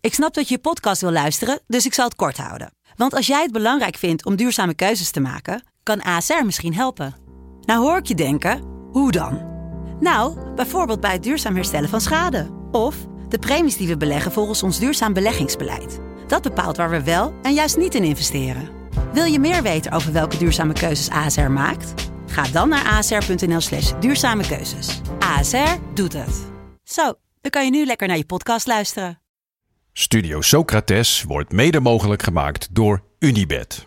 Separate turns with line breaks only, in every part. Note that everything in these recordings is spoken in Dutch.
Ik snap dat je podcast wil luisteren, dus ik zal het kort houden. Want als jij het belangrijk vindt om duurzame keuzes te maken, kan ASR misschien helpen. Nou hoor ik je denken, hoe dan? Nou, bijvoorbeeld bij het duurzaam herstellen van schade. Of de premies die we beleggen volgens ons duurzaam beleggingsbeleid. Dat bepaalt waar we wel en juist niet in investeren. Wil je meer weten over welke duurzame keuzes ASR maakt? Ga dan naar asr.nl/duurzame keuzes. ASR doet het. Zo, dan kan je nu lekker naar je podcast luisteren.
Studio Socrates wordt mede mogelijk gemaakt door Unibet.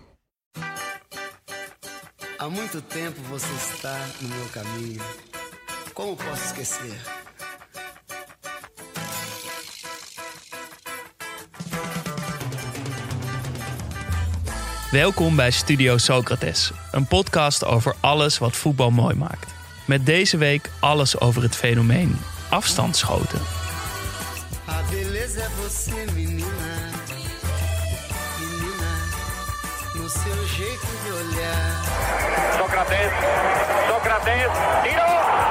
Há muito tempo você está no meu caminho. Como posso esquecer?
Welkom bij Studio Socrates, een podcast over alles wat voetbal mooi maakt. Met deze week alles over het fenomeen afstandsschoten.
A beleza é você, menina. Menina, no seu jeito de olhar.
Socrates, tiro!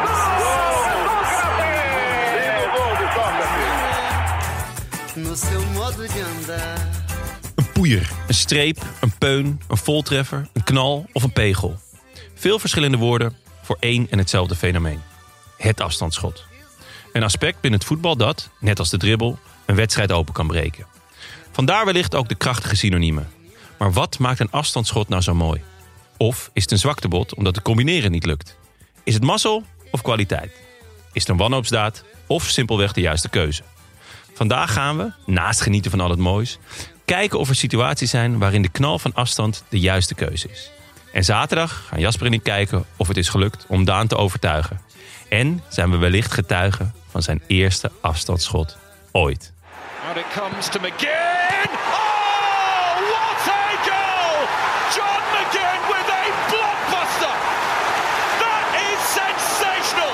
Socrates!
No seu modo de andar.
Een poeier, een streep, een peun, een voltreffer, een knal of een pegel. Veel verschillende woorden voor één en hetzelfde fenomeen. Het afstandsschot. Een aspect binnen het voetbal dat, net als de dribbel, een wedstrijd open kan breken. Vandaar wellicht ook de krachtige synoniemen. Maar wat maakt een afstandsschot nou zo mooi? Of is het een zwaktebod omdat het combineren niet lukt? Is het mazzel of kwaliteit? Is het een wanhoopsdaad of simpelweg de juiste keuze? Vandaag gaan we, naast genieten van al het moois, kijken of er situaties zijn waarin de knal van afstand de juiste keuze is. En zaterdag gaan Jasper en ik kijken of het is gelukt om Daan te overtuigen. En zijn we wellicht getuigen van zijn eerste afstandsschot ooit.
Out it comes to McGinn! Oh, what a goal! John McGinn with a blockbuster! That is sensational!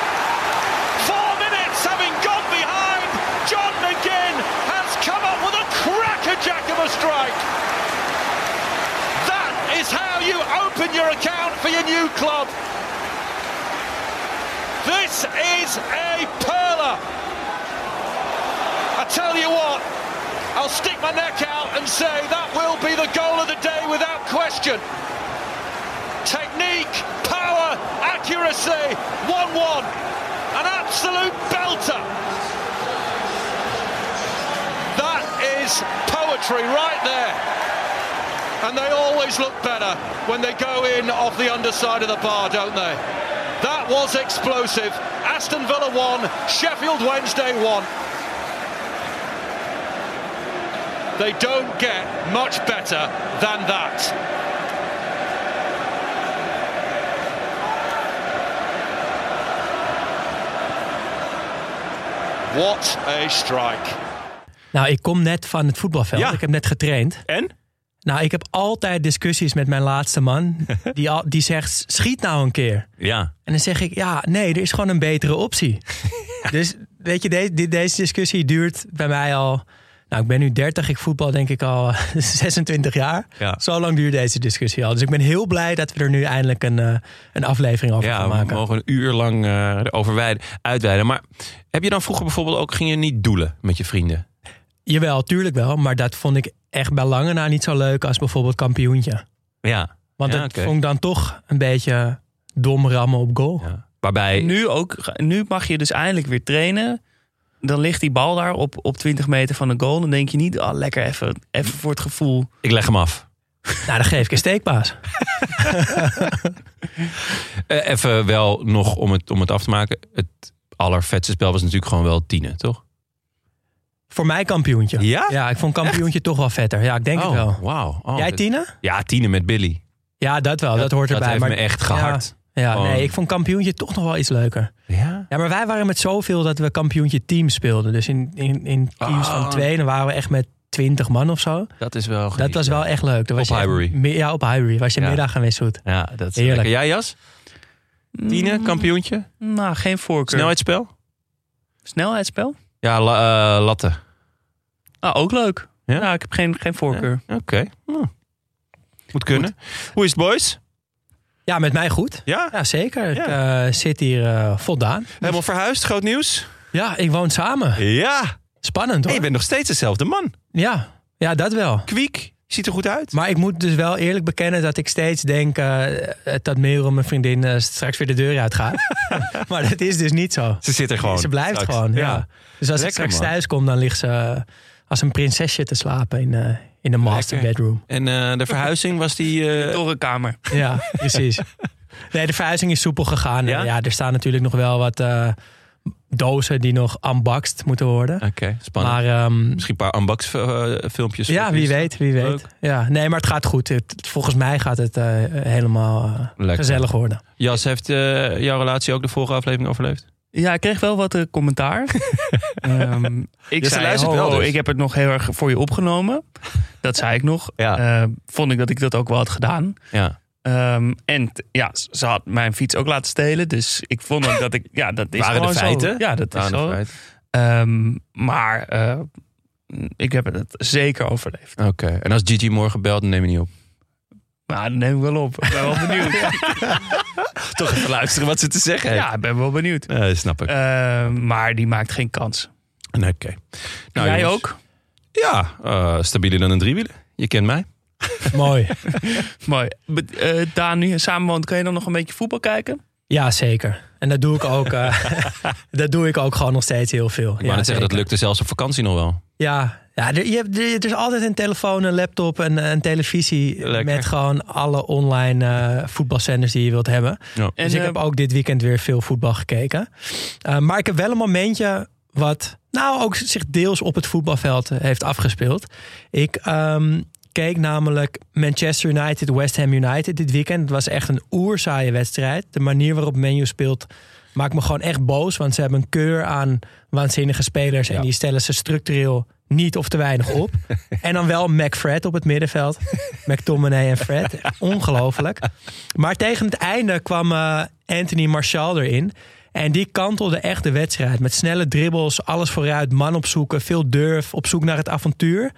4 minutes having gone behind, John McGinn has come up with a crackerjack of a strike! That is how you open your account for your new club! This is a perler! I tell you what, I'll stick my neck out and say that will be the goal of the day without question. Technique, power, accuracy, 1-1. An absolute belter. That is poetry right there. And they always look better when they go in off the underside of the bar, don't they? That was explosive. Aston Villa 1, Sheffield Wednesday 1. They don't get much better than that. What a strike.
Nou, ik kom net van het voetbalveld.
Ja.
Ik heb net getraind.
En?
Nou, ik heb altijd discussies met mijn laatste man. Die zegt, schiet nou een keer.
Ja.
En dan zeg ik, ja, nee, er is gewoon een betere optie. Dus weet je, deze discussie duurt bij mij al... Nou, ik ben nu 30, ik voetbal denk ik al 26 jaar.
Ja.
Zo lang duurt deze discussie al. Dus ik ben heel blij dat we er nu eindelijk een aflevering over gaan maken.
We mogen een uur lang erover uitweiden. Maar heb je dan vroeger bijvoorbeeld ook... ging je niet doelen met je vrienden?
Jawel, tuurlijk wel. Maar dat vond ik echt bij lange na niet zo leuk als bijvoorbeeld kampioentje.
Ja.
Want
ja,
dat vond ik dan toch een beetje dom rammen op goal.
Ja. Waarbij...
Nu mag je dus eindelijk weer trainen. Dan ligt die bal daar op 20 meter van de goal. Dan denk je niet, lekker even voor het gevoel.
Ik leg hem af.
Nou, dan geef ik een steekpaas.
Even wel nog om het af te maken. Het allervetste spel was natuurlijk gewoon wel Tienen, toch?
Voor mij kampioentje.
Ja?
Ja, ik vond kampioentje toch wel vetter. Ja, ik denk het wel.
Wauw. Oh,
Jij Tienen?
Ja, Tienen met Billy.
Ja, dat wel. Dat hoort erbij.
Dat heeft me echt gehard.
Ja, nee, ik vond kampioentje toch nog wel iets leuker.
Ja?
Ja, maar wij waren met zoveel dat we kampioentje teams speelden. Dus in teams van 2, dan waren we echt met 20 man of zo.
Dat is wel geniet,
Dat was wel echt leuk.
Op Highbury.
Ja, op Highbury. Was je middag gaan zoet.
Ja, dat is
heerlijk.
lekker. Jij, Jas? Tienen, kampioentje?
Nou, geen voorkeur.
Snelheidsspel?
Snelheidsspel?
Ja, latten.
Ook leuk.
Ja?
Nou, ik heb geen voorkeur.
Ja? Oké. Moet kunnen. Hoe is het, boys?
Ja, met mij goed.
Ja?
Ja, zeker.
Ja.
Ik zit hier voldaan.
Helemaal verhuisd, groot nieuws?
Ja, ik woon samen.
Ja.
Spannend, hoor.
En je bent nog steeds dezelfde man.
Ja, dat wel.
Kwiek, ziet er goed uit.
Maar ik moet dus wel eerlijk bekennen dat ik steeds denk dat Merel, mijn vriendin, straks weer de deur uitgaat. Maar dat is dus niet zo.
Ze zit er gewoon.
Ze blijft
straks.
gewoon, ja. Dus als ik
Lekker,
straks
man.
thuis kom, dan ligt ze als een prinsesje te slapen in de master
Lekker.
bedroom.
En de verhuizing was die...
Torenkamer.
Ja, precies. Nee, de verhuizing is soepel gegaan.
Ja?
Ja, er staan natuurlijk nog wel wat dozen die nog unboxed moeten worden.
Oké, spannend.
Maar
Misschien een paar unbox filmpjes.
ja, wie weet.
Leuk.
Ja, nee, maar het gaat goed. Volgens mij gaat het helemaal
Lekker.
gezellig worden.
Jas, heeft jouw relatie ook de vorige aflevering overleefd?
Ja, ik kreeg wel wat commentaar. Ik
ze
zei,
luistert wel dus.
ik heb het nog heel erg voor je opgenomen. Dat zei ik nog.
Ja.
Vond ik dat ik dat ook wel had gedaan.
Ja.
Ze had mijn fiets ook laten stelen. Dus ik vond ook dat ik... Ja, dat is
Waren
gewoon
de feiten?
zo. Ja, dat is
Waren de
zo.
feiten.
Maar ik heb het zeker overleefd.
Oké. En als Gigi morgen belt, dan neem je niet op.
Maar dat neem ik wel op. Ik ben wel benieuwd.
Toch even luisteren wat ze te zeggen heeft.
Ja, ik ben wel benieuwd.
Snap ik.
Maar die maakt geen kans.
Oké. Nou,
Jij
jongens.
ook?
Ja, stabieler dan een driewieler. Je kent mij.
Mooi.
Mooi. Daan, nu je samen woont, kan je dan nog een beetje voetbal kijken?
Ja, zeker. En dat doe ik ook. Dat doe ik ook gewoon nog steeds heel veel.
Ik wou net zeggen, dat lukte zelfs op vakantie nog wel.
Ja, er is altijd een telefoon, een laptop en een televisie
Lekker.
met gewoon alle online voetbalzenders die je wilt hebben.
Ja.
Dus ik heb ook dit weekend weer veel voetbal gekeken. Maar ik heb wel een momentje wat ook zich deels op het voetbalveld heeft afgespeeld. Ik keek namelijk Manchester United, West Ham United dit weekend. Het was echt een oerzaaie wedstrijd. De manier waarop Man U speelt maakt me gewoon echt boos. Want ze hebben een keur aan waanzinnige spelers.
Ja.
En die stellen ze structureel niet of te weinig op. En dan wel McFred op het middenveld. McTominay en Fred. Ongelooflijk. Maar tegen het einde kwam Anthony Martial erin. En die kantelde echt de wedstrijd. Met snelle dribbles, alles vooruit, man opzoeken, veel durf, op zoek naar het avontuur.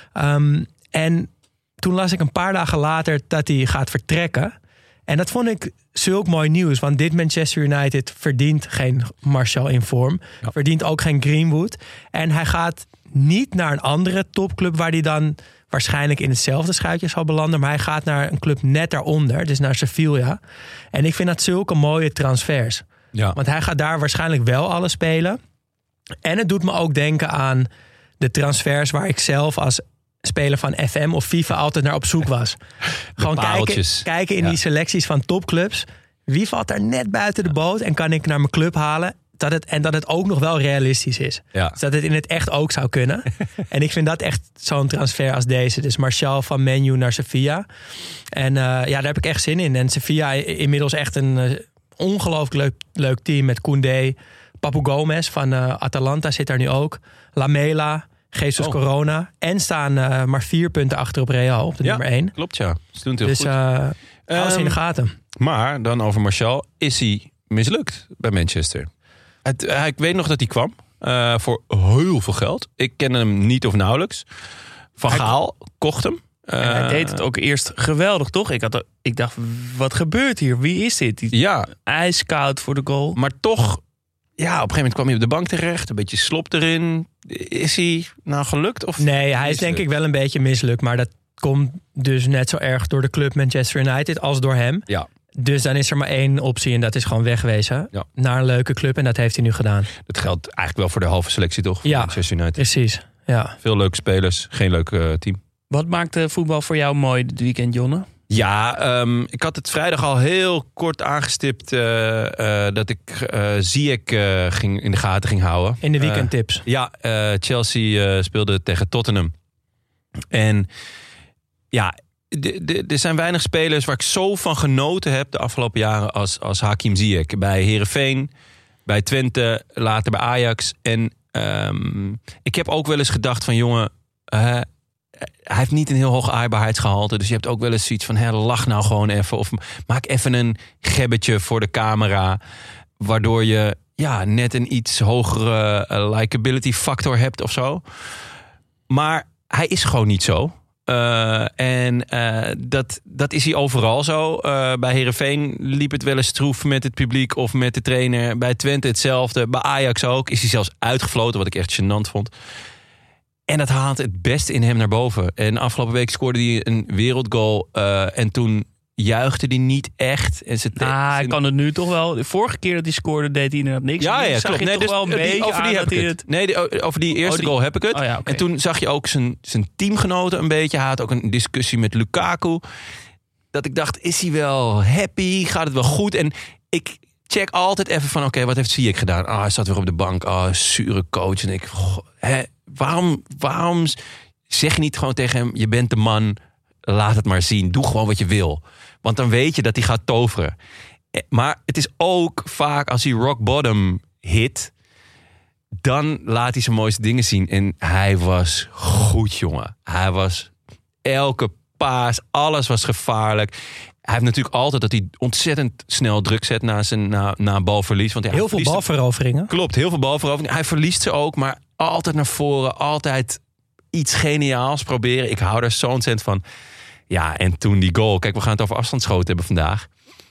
En toen las ik een paar dagen later dat hij gaat vertrekken. En dat vond ik zulk mooi nieuws. Want dit Manchester United verdient geen Martial in vorm.
Ja.
Verdient ook geen Greenwood. En hij gaat niet naar een andere topclub waar hij dan waarschijnlijk in hetzelfde schuitje zal belanden. Maar hij gaat naar een club net daaronder. Dus naar Sevilla. En ik vind dat zulke mooie transfers.
Ja.
Want hij gaat daar waarschijnlijk wel alles spelen. En het doet me ook denken aan de transfers waar ik zelf als speler van FM of FIFA altijd naar op zoek was. Gewoon kijken in die selecties van topclubs. Wie valt daar net buiten de boot en kan ik naar mijn club halen? Dat het ook nog wel realistisch is.
Ja.
Dus dat het in het echt ook zou kunnen. En ik vind dat echt zo'n transfer als deze. Dus Martial van Man U naar Sevilla. En daar heb ik echt zin in. En Sevilla inmiddels echt een ongelooflijk leuk team met Koundé. Papu Gomez van Atalanta zit daar nu ook. Lamela, Jesus Corona. En staan maar 4 punten achter op Real, op de nummer 1.
Klopt, ja. Ze doen het heel
Dus
goed.
hou ze in de gaten.
Maar dan over Martial, is hij mislukt bij Manchester. Ik weet nog dat hij kwam voor heel veel geld. Ik ken hem niet of nauwelijks. Van Gaal kocht hem.
En hij deed het ook eerst geweldig, toch? Ik dacht, wat gebeurt hier? Wie is dit?
Ja,
Ijskoud voor de goal.
maar toch, op een gegeven moment kwam hij op de bank terecht. Een beetje slop erin. Is hij nou gelukt? Of
Nee, hij is denk ik wel een beetje mislukt. Maar dat komt dus net zo erg door de club Manchester United als door hem.
Ja,
Dus dan is er maar één optie en dat is gewoon wegwezen.
Ja.
Naar een leuke club en dat heeft hij nu gedaan.
dat geldt eigenlijk wel voor de halve selectie, toch? Van
Ja.
Manchester United.
Precies, ja.
Veel leuke spelers, geen leuk team.
Wat maakte voetbal voor jou mooi dit weekend, Jonne?
Ja, ik had het vrijdag al heel kort aangestipt dat ik Ziyech in de gaten ging houden.
In de weekendtips.
Chelsea speelde tegen Tottenham. En ja, er zijn weinig spelers waar ik zo van genoten heb de afgelopen jaren als Hakim Ziyech. Bij Heerenveen, bij Twente, later bij Ajax. En ik heb ook wel eens gedacht van jongen, hij heeft niet een heel hoog aaibaarheidsgehalte. Dus je hebt ook wel eens zoiets van lach nou gewoon even. Of maak even een gebbetje voor de camera. Waardoor je net een iets hogere likability factor hebt of zo. Maar hij is gewoon niet zo. Dat is hij overal zo. Bij Heerenveen liep het wel eens stroef met het publiek of met de trainer. Bij Twente hetzelfde. Bij Ajax ook. Is hij zelfs uitgefloten, wat ik echt gênant vond. En dat haalt het beste in hem naar boven. En afgelopen week scoorde hij een wereldgoal. En toen juichte hij niet echt. En
hij kan het nu toch wel. De vorige keer dat hij scoorde deed hij inderdaad niks.
Ja,
klopt. Nee, toch wel een beetje
over die heb ik het. Nee, over die eerste goal heb ik het.
Oh ja, okay.
En toen zag je ook zijn teamgenoten een beetje. Hij had ook een discussie met Lukaku. Dat ik dacht, is hij wel happy? Gaat het wel goed? En ik check altijd even van, oké, wat heeft Ziyech gedaan? Hij zat weer op de bank. Zure coach. En ik, waarom zeg je niet gewoon tegen hem, je bent de man, laat het maar zien. Doe gewoon wat je wil. Want dan weet je dat hij gaat toveren. Maar het is ook vaak als hij rock bottom hit, dan laat hij zijn mooiste dingen zien. En hij was goed, jongen. Hij was elke paas, alles was gevaarlijk. Hij heeft natuurlijk altijd dat hij ontzettend snel druk zet na balverlies. Want
heel veel balveroveringen.
Klopt, heel veel balveroveringen. Hij verliest ze ook, maar altijd naar voren. Altijd iets geniaals proberen. Ik hou daar zo ontzettend van. Ja, en toen die goal. Kijk, we gaan het over afstandsschoten hebben vandaag.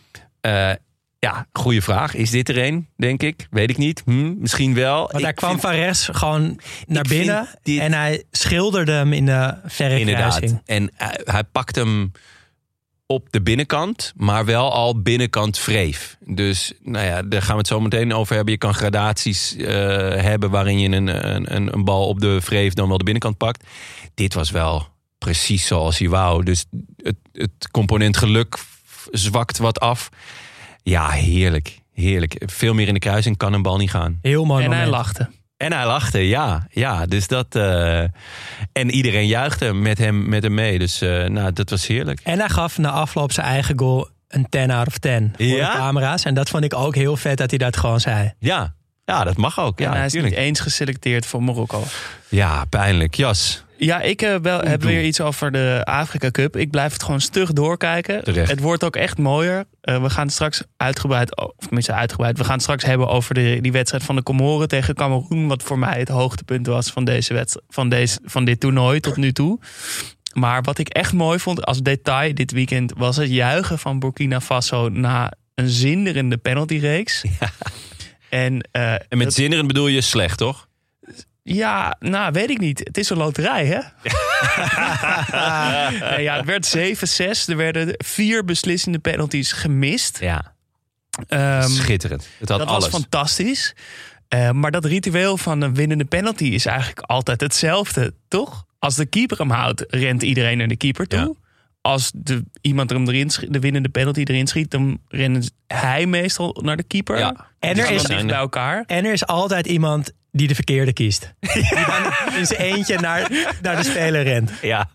Goede vraag. Is dit er een, denk ik? Weet ik niet. Misschien wel.
Want hij kwam van rechts gewoon naar binnen. En hij schilderde hem in de verre kruising.
En hij pakt hem op de binnenkant, maar wel al binnenkant wreef. Dus daar gaan we het zo meteen over hebben. Je kan gradaties hebben waarin je een bal op de wreef dan wel de binnenkant pakt. Dit was wel precies zoals hij wou. Dus het component geluk zwakt wat af. Ja, heerlijk. Heerlijk. Veel meer in de kruising kan een bal niet gaan.
Heel mooi moment.
En hij lachte, ja. Dus dat... en iedereen juichte met hem mee. Dus dat was heerlijk.
En hij gaf na afloop zijn eigen goal een 10 out of 10 voor de camera's. En dat vond ik ook heel vet dat hij dat gewoon zei.
Ja, dat mag ook. Ja,
en hij is niet eens geselecteerd voor Marokko.
Ja, pijnlijk. Jas.
Ja, ik heb weer iets over de Afrika Cup. Ik blijf het gewoon stug doorkijken.
Terecht.
Het wordt ook echt mooier. We gaan het straks uitgebreid. We gaan het straks hebben over die wedstrijd van de Comoren tegen Kameroen. Wat voor mij het hoogtepunt was van deze van dit toernooi tot nu toe. Maar wat ik echt mooi vond als detail dit weekend was het juichen van Burkina Faso na een zinderende penaltyreeks.
Ja.
En
met zinderend bedoel je slecht, toch?
Ja, weet ik niet. Het is een loterij, hè? Het werd 7-6. Er werden 4 beslissende penalties gemist.
Ja. Schitterend. Het had
dat
alles.
Was fantastisch. Maar dat ritueel van een winnende penalty is eigenlijk altijd hetzelfde, toch? Als de keeper hem houdt, rent iedereen naar de keeper toe. Ja. Als iemand de winnende penalty erin schiet, dan rent hij meestal naar de keeper. Ja.
En er is
bij elkaar.
En er is altijd iemand die de verkeerde kiest. Die dan in zijn eentje naar de speler rent.
Ja.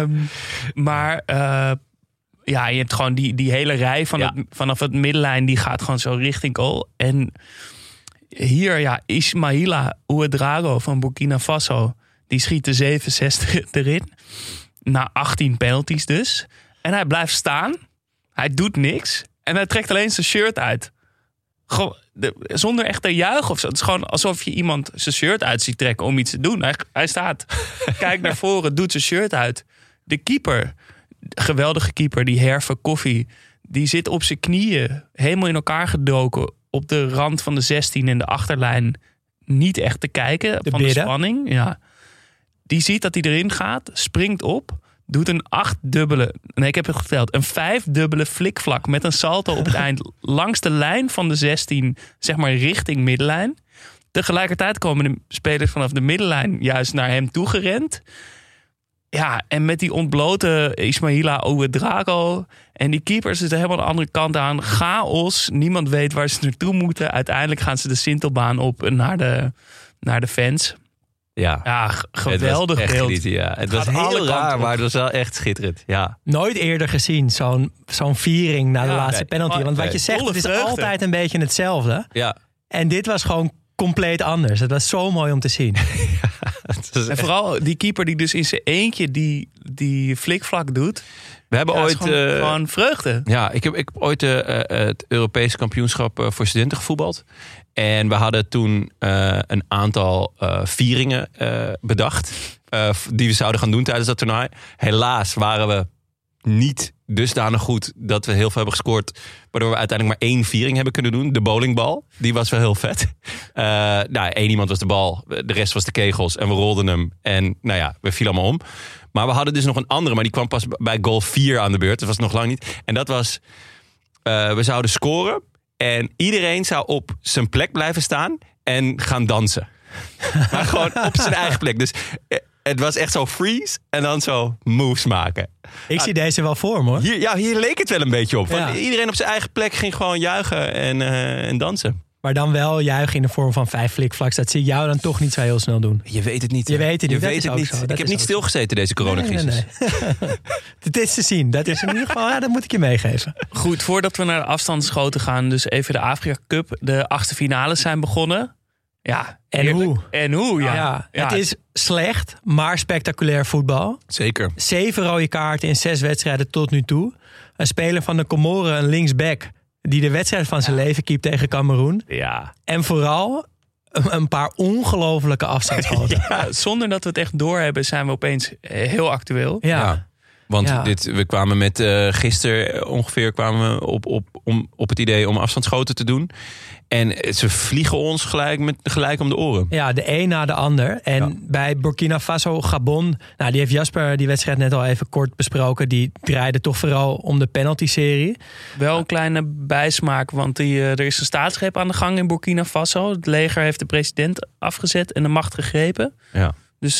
Je hebt gewoon die hele rij vanaf het middenlijn, die gaat gewoon zo richting goal. En hier, Ismaila Ouedraogo van Burkina Faso, die schiet de 7-6 erin. Na 18 penalties dus. En hij blijft staan. Hij doet niks. En hij trekt alleen zijn shirt uit. Gewoon, zonder echt te juichen of zo. Het is gewoon alsof je iemand zijn shirt uit ziet trekken om iets te doen. Hij staat, kijkt naar voren, doet zijn shirt uit. De keeper, geweldige keeper, die Herve Koffie, die zit op zijn knieën, helemaal in elkaar gedoken, op de rand van de 16 en de achterlijn, niet echt te kijken van de spanning. Ja. Die ziet dat hij erin gaat, springt op, doet een 8-dubbele... Nee, ik heb het geteld. Een 5-dubbele flikvlak met een salto op het eind langs de lijn van de 16, zeg maar richting middenlijn. Tegelijkertijd komen de spelers vanaf de middenlijn juist naar hem toe gerend. Ja, en met die ontblote Ismaila Ouedraogo en die keepers zitten helemaal aan de andere kant aan. Chaos, niemand weet waar ze naartoe moeten. Uiteindelijk gaan ze de Sintelbaan op naar de fans.
Ja,
geweldig
het
beeld.
Het was heel raar, maar het was wel echt schitterend. Ja.
Nooit eerder gezien zo'n viering na de laatste penalty. Want wat je zegt, het is altijd een beetje hetzelfde.
Ja.
En dit was gewoon compleet anders. Het was zo mooi om te zien.
En vooral die keeper die dus in zijn eentje die flikvlak doet.
We hebben ooit
gewoon vreugde.
Ja, ik heb ooit het Europese kampioenschap voor studenten gevoetbald. En we hadden toen een aantal vieringen bedacht. Die we zouden gaan doen tijdens dat toernooi. Helaas waren we niet dusdanig goed dat we heel veel hebben gescoord. Waardoor we uiteindelijk maar 1 viering hebben kunnen doen. De bowlingbal. Die was wel heel vet. 1 iemand was de bal. De rest was de kegels. En we rolden hem. En we vielen allemaal om. Maar we hadden dus nog een andere. Maar die kwam pas bij goal 4 aan de beurt. Dat was nog lang niet. En dat was... we zouden scoren. En iedereen zou op zijn plek blijven staan. En gaan dansen. Maar gewoon op zijn eigen plek. Dus... Het was echt zo freeze en dan zo moves maken.
Ik zie deze wel voor me, hoor.
Hier leek het wel een beetje op. Ja. Iedereen op zijn eigen plek ging gewoon juichen en dansen.
Maar dan wel juichen in de vorm van 5 flikvlaks. Dat zie ik jou dan toch niet zo heel snel doen.
Je weet het niet.
Je weet het niet.
Ik heb niet stilgezeten deze coronacrisis.
Nee. Het is te zien. Dat is in ieder geval, dat moet ik je meegeven.
Goed, voordat we naar de afstandsschoten gaan, dus even de Afrika Cup. De 8e finales zijn begonnen. Ja,
en hoe? Ja. Het is slecht, maar spectaculair voetbal.
Zeker.
7 rode kaarten in 6 wedstrijden tot nu toe. Een speler van de Comoren, een linksback, die de wedstrijd van zijn leven keept tegen Kameroen.
Ja.
En vooral een paar ongelofelijke afstandsschoten.
Zonder dat we het echt doorhebben, zijn we opeens heel actueel.
Ja.
Want we kwamen met gisteren ongeveer op het idee om afstandsschoten te doen. En ze vliegen ons gelijk om de oren.
Ja, de een na de ander. En bij Burkina Faso, Gabon... die heeft Jasper die wedstrijd net al even kort besproken. Die draaide toch vooral om de penalty-serie.
Wel een kleine bijsmaak, want er is een staatsgreep aan de gang in Burkina Faso. Het leger heeft de president afgezet en de macht gegrepen.
Ja.
Dus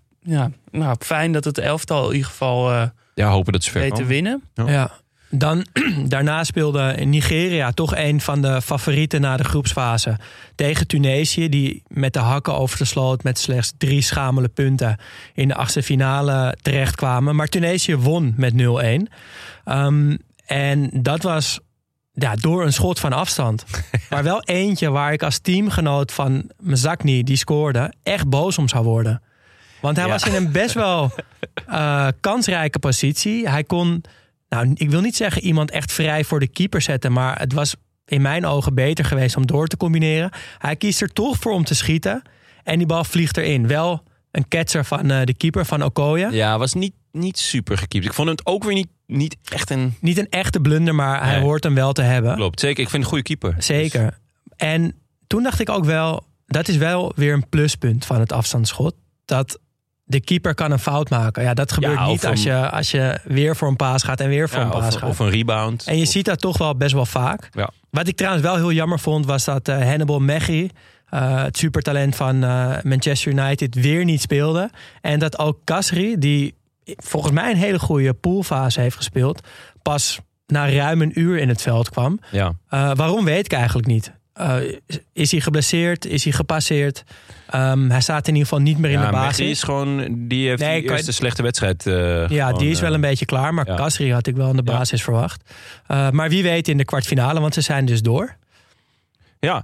fijn dat het elftal in ieder geval
hopen dat ze ver
weet te winnen.
Ja. Daarna speelde Nigeria toch een van de favorieten na de groepsfase tegen Tunesië, die met de hakken over de sloot met slechts 3 schamele punten in de 8e finale terechtkwamen. Maar Tunesië won met 0-1. En dat was door een schot van afstand. Maar wel eentje waar ik als teamgenoot van Mzakni, die scoorde, echt boos om zou worden. Want hij was in een best wel kansrijke positie. Hij kon... ik wil niet zeggen iemand echt vrij voor de keeper zetten, maar het was in mijn ogen beter geweest om door te combineren. Hij kiest er toch voor om te schieten en die bal vliegt erin. Wel een catcher van de keeper van Okoye.
Ja, was niet super gekiept. Ik vond het ook weer niet echt een...
Niet een echte blunder, maar hij hoort hem wel te hebben.
Klopt, zeker. Ik vind een goede keeper.
Zeker. Dus... En toen dacht ik ook wel, dat is wel weer een pluspunt van het afstandsschot. Dat... De keeper kan een fout maken. Ja, dat gebeurt niet als je weer voor een paas gaat en weer voor een paas gaat.
Of een rebound.
En je ziet dat toch wel best wel vaak.
Ja.
Wat ik trouwens wel heel jammer vond, was dat Hannibal Mejbri, het supertalent van Manchester United, weer niet speelde. En dat ook Kasri, die volgens mij een hele goede poolfase heeft gespeeld, pas na ruim een uur in het veld kwam.
Ja.
Waarom weet ik eigenlijk niet. Is hij geblesseerd? Is hij gepasseerd? Hij staat in ieder geval niet meer in de basis.
Die is gewoon, die heeft de eerste slechte wedstrijd.
Die is wel een beetje klaar. Maar Kasri had ik wel in de basis verwacht. Maar wie weet in de kwartfinale, want ze zijn dus door.
Ja,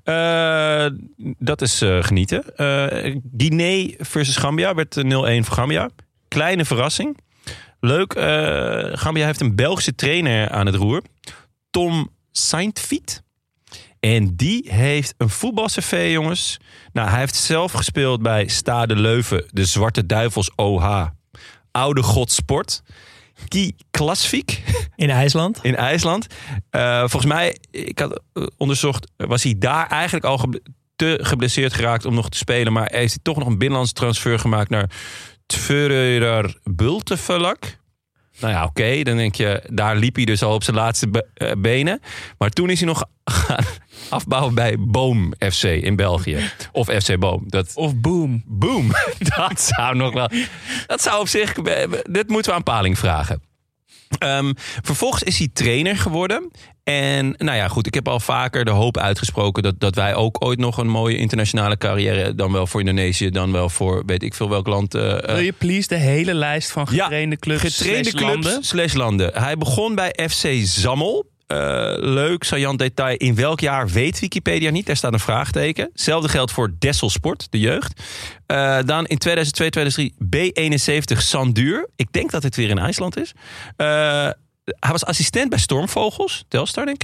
dat is genieten. Guinea versus Gambia werd 0-1 voor Gambia. Kleine verrassing. Leuk, Gambia heeft een Belgische trainer aan het roer. Tom Saintfiet. En die heeft een voetbalcv, jongens. Hij heeft zelf gespeeld bij Stade Leuven, de Zwarte Duivels OH. Oude God Sport. Guy Klasvik.
In IJsland.
In IJsland. Volgens mij, ik had onderzocht, was hij daar eigenlijk al te geblesseerd geraakt om nog te spelen. Maar heeft hij toch nog een binnenlandse transfer gemaakt naar Tvøroyrar Bultefelak. Oké, dan denk je, daar liep hij dus al op zijn laatste benen. Maar toen is hij nog gaan afbouwen bij Boom FC in België. Of FC Boom.
Of Boom.
Boom. Dat zou nog wel... Dat zou op zich... Dit moeten we aan Paling vragen. Vervolgens is hij trainer geworden. En goed, ik heb al vaker de hoop uitgesproken dat wij ook ooit nog een mooie internationale carrière, dan wel voor Indonesië, dan wel voor weet ik veel welk land.
Wil je please de hele lijst van getrainde clubs
landen? Hij begon bij FC Zammel. Leuk, saillant detail. In welk jaar weet Wikipedia niet. Er staat een vraagteken. Hetzelfde geldt voor Dessel Sport, de jeugd. Dan in 2002-2003 B71 Sandur. Ik denk dat het weer in IJsland is. Hij was assistent bij Stormvogels, Telstar denk ik.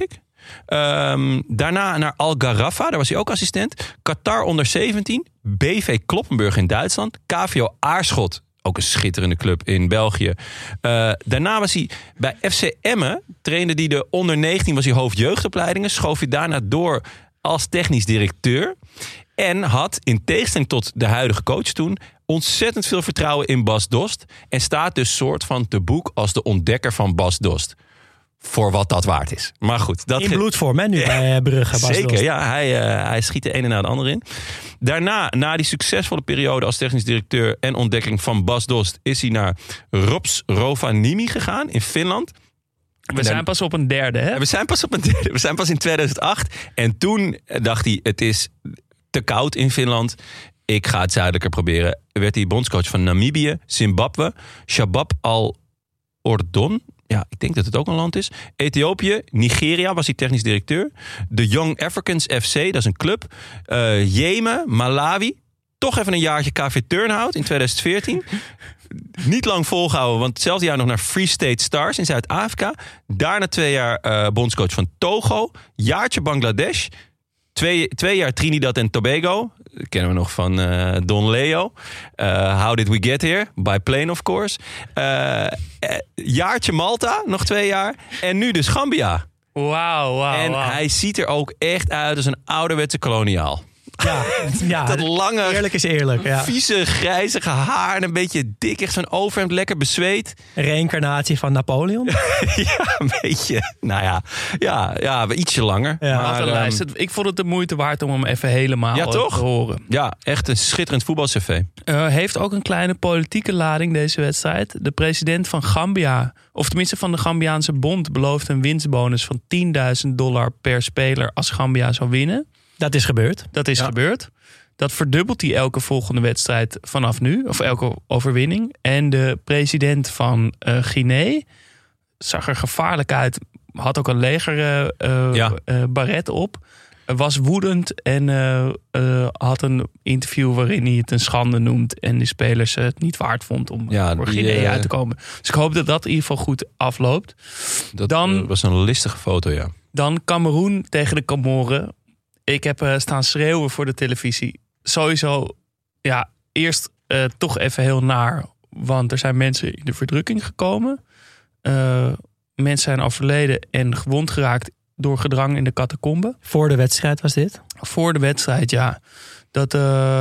Daarna naar Al Gharafa, daar was hij ook assistent. Qatar onder 17. BV Kloppenburg in Duitsland. KVO Aarschot, ook een schitterende club in België. Daarna was hij bij FC Emmen. Trainde hij de onder 19, was hij hoofd jeugdopleidingen. Schoof hij daarna door als technisch directeur. En had, in tegenstelling tot de huidige coach toen, ontzettend veel vertrouwen in Bas Dost. En staat dus soort van te boek als de ontdekker van Bas Dost. Voor wat dat waard is. Maar goed. Dat
in bloedvorm, hè, nu bij Brugge. Bas
zeker,
Dost.
ja. Hij schiet de ene na de andere in. Daarna, na die succesvolle periode als technisch directeur en ontdekking van Bas Dost, is hij naar Rops Rovaniemi gegaan in Finland.
We zijn pas op een derde, hè?
We zijn pas op een derde. We zijn pas in 2008. En toen dacht hij, het is te koud in Finland. Ik ga het zuidelijker proberen. Werd hij bondscoach van Namibië, Zimbabwe, Shabab al-Ordon. Ja, ik denk dat het ook een land is. Ethiopië, Nigeria was hij technisch directeur. De Young Africans FC, dat is een club. Jemen, Malawi. Toch even een jaartje KV Turnhout in 2014. Niet lang volgehouden, want hetzelfde jaar nog naar Free State Stars in Zuid-Afrika. Daarna 2 jaar bondscoach van Togo. Jaartje Bangladesh. 2 jaar Trinidad en Tobago. Dat kennen we nog van Don Leo. How did we get here? By plane, of course. Jaartje Malta, nog 2 jaar. En nu dus Gambia.
Wauw.
En hij ziet er ook echt uit als een ouderwetse koloniaal.
Ja,
dat lange,
eerlijk is eerlijk. Ja.
vieze, grijzige haar en een beetje dik. Echt zo'n overhemd, lekker bezweet.
Reïncarnatie van Napoleon.
Ja, een beetje. Nou ja, ietsje langer.
Ja.
Maar,
ik vond het de moeite waard om hem even helemaal te horen.
Ja, echt een schitterend voetbalcv.
Heeft ook een kleine politieke lading deze wedstrijd. De president van Gambia, of tenminste van de Gambiaanse bond, belooft een winstbonus van $10.000 per speler als Gambia zou winnen.
Dat is gebeurd.
Dat is gebeurd. Dat verdubbelt hij elke volgende wedstrijd vanaf nu. Of elke overwinning. En de president van Guinea zag er gevaarlijk uit. Had ook een leger baret op. Was woedend en had een interview waarin hij het een schande noemt. En de spelers het niet waard vond om voor Guinea uit te komen. Dus ik hoop dat dat in ieder geval goed afloopt.
Dat was een listige foto, ja.
Dan Kameroen tegen de Comoren. Ik heb staan schreeuwen voor de televisie. Sowieso, ja, eerst toch even heel naar. Want er zijn mensen in de verdrukking gekomen. Mensen zijn overleden en gewond geraakt door gedrang in de catacomben.
Voor de wedstrijd was dit?
Voor de wedstrijd, ja. Dat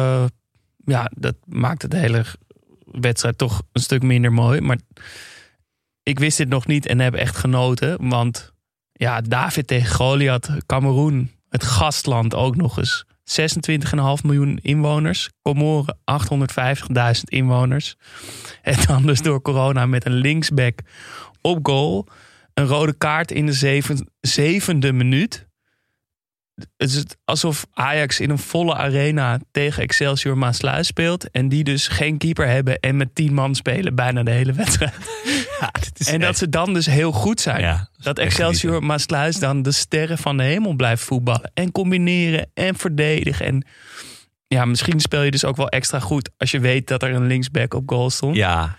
maakt de hele wedstrijd toch een stuk minder mooi. Maar ik wist dit nog niet en heb echt genoten. Want ja, David tegen Goliath, Kameroen, het gastland ook nog eens. 26,5 miljoen inwoners. Comoren 850.000 inwoners. En dan dus door corona met een linksback op goal. Een rode kaart in de zevende minuut. Het is alsof Ajax in een volle arena tegen Excelsior Maasluis speelt. En die dus geen keeper hebben en met 10 man spelen bijna de hele wedstrijd. Ja, en dat ze dan dus heel goed zijn. Ja, dat Excelsior Maasluis dan de sterren van de hemel blijft voetballen. En combineren en verdedigen. En ja, misschien speel je dus ook wel extra goed als je weet dat er een linksback op goal stond.
Ja.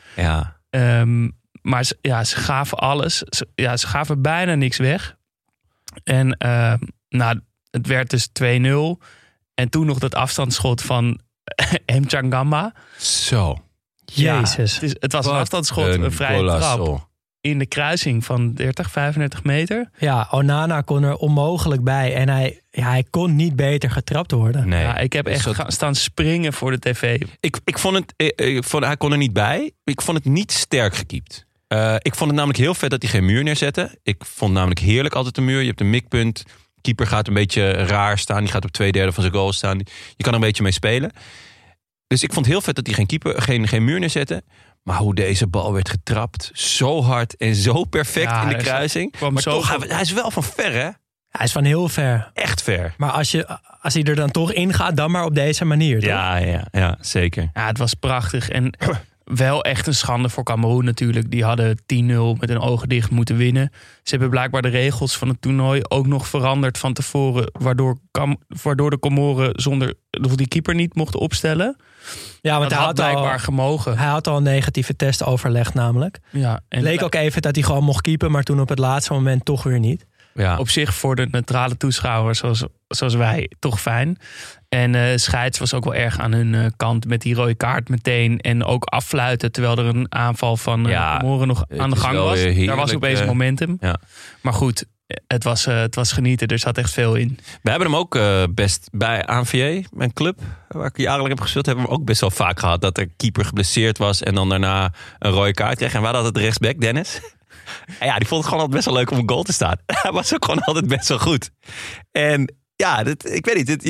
Maar ze gaven alles. Ze gaven bijna niks weg. En het werd dus 2-0. En toen nog dat afstandsschot van Mchangama.
Zo.
Jezus.
Ja, het was een afstandsschot, een vrije trap. In de kruising van 35 meter.
Ja, Onana kon er onmogelijk bij. En hij kon niet beter getrapt worden.
Nee.
Ja, ik heb echt staan springen voor de tv.
Ik vond hij kon er niet bij. Ik vond het niet sterk gekiept. Ik vond het namelijk heel vet dat hij geen muur neerzette. Ik vond namelijk heerlijk altijd een muur. Je hebt een mikpunt. Keeper gaat een beetje raar staan. Die gaat op 2/3 van zijn goal staan. Je kan er een beetje mee spelen. Dus ik vond het heel vet dat hij geen muur neerzette. Maar hoe deze bal werd getrapt. Zo hard en zo perfect in de kruising. Maar toch, hij is wel van ver, hè?
Hij is van heel ver.
Echt ver.
Maar als hij er dan toch in gaat, dan maar op deze manier. Toch?
Ja, zeker.
Ja, het was prachtig. En wel echt een schande voor Kameroen natuurlijk. Die hadden 10-0 met hun ogen dicht moeten winnen. Ze hebben blijkbaar de regels van het toernooi ook nog veranderd van tevoren. Waardoor de Comoren zonder die keeper niet mochten opstellen. Ja, want hij had blijkbaar gemogen.
Hij had al een negatieve test overlegd namelijk.
Ja,
en leek ook even dat hij gewoon mocht keepen, maar toen op het laatste moment toch weer niet.
Ja.
Op zich voor de neutrale toeschouwers zoals wij toch fijn. En scheids was ook wel erg aan hun kant met die rode kaart meteen. En ook affluiten terwijl er een aanval van Comoren nog aan de gang was. Daar was opeens momentum.
Ja.
Maar goed, het was genieten. Er zat echt veel in.
We hebben hem ook best bij ANVJ, mijn club, waar ik jarenlang heb gespeeld, hebben we hem ook best wel vaak gehad. Dat de keeper geblesseerd was en dan daarna een rode kaart kreeg. En we hadden het rechtsback, Dennis. En ja, die vond het gewoon altijd best wel leuk om een goal te staan. Hij was ook gewoon altijd best wel goed. En ja, ik weet niet.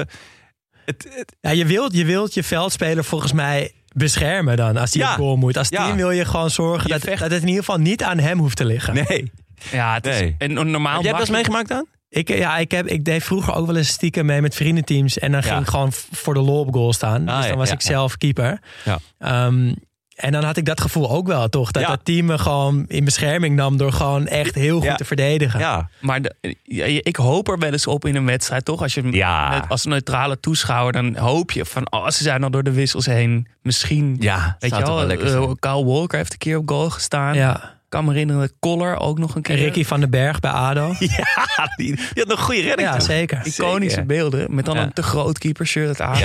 Je wilt je veldspeler volgens mij beschermen dan als hij op goal moet. Als team wil je gewoon zorgen dat het in ieder geval niet aan hem hoeft te liggen.
Nee.
Ja, het is en normaal.
Heb jij dat eens meegemaakt dan?
Ik deed vroeger ook wel eens stiekem mee met vriendenteams. En dan ging ik gewoon voor de lol op goal staan. Dus dan was ik zelf keeper. Ja. En dan had ik dat gevoel ook wel, toch? Dat het team me gewoon in bescherming nam door gewoon echt heel goed te verdedigen.
Ja. Maar ik hoop er wel eens op in een wedstrijd, toch? Als je als neutrale toeschouwer, dan hoop je van... ze zijn al door de wissels heen. Misschien, weet je wel, Kyle Walker heeft een keer op goal gestaan. Ja. Ik kan me herinneren, Koller ook nog een keer.
Ricky van den Berg bij ADO.
Ja, die had nog een goede redding.
Ja, zeker.
Iconische beelden. Met dan een te groot keepershirt aan.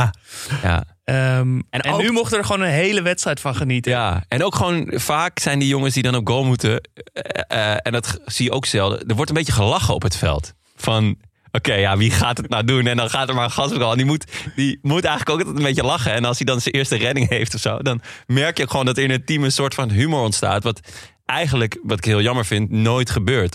Ja. En nu mochten er gewoon een hele wedstrijd van genieten.
Ja, en ook gewoon vaak zijn die jongens die dan op goal moeten. En dat zie je ook zelden. Er wordt een beetje gelachen op het veld. Van... Oké, wie gaat het nou doen? En dan gaat er maar een gast op goal. En die moet eigenlijk ook altijd een beetje lachen. En als hij dan zijn eerste redding heeft of zo... dan merk je gewoon dat er in het team een soort van humor ontstaat. Wat eigenlijk, wat ik heel jammer vind, nooit gebeurt.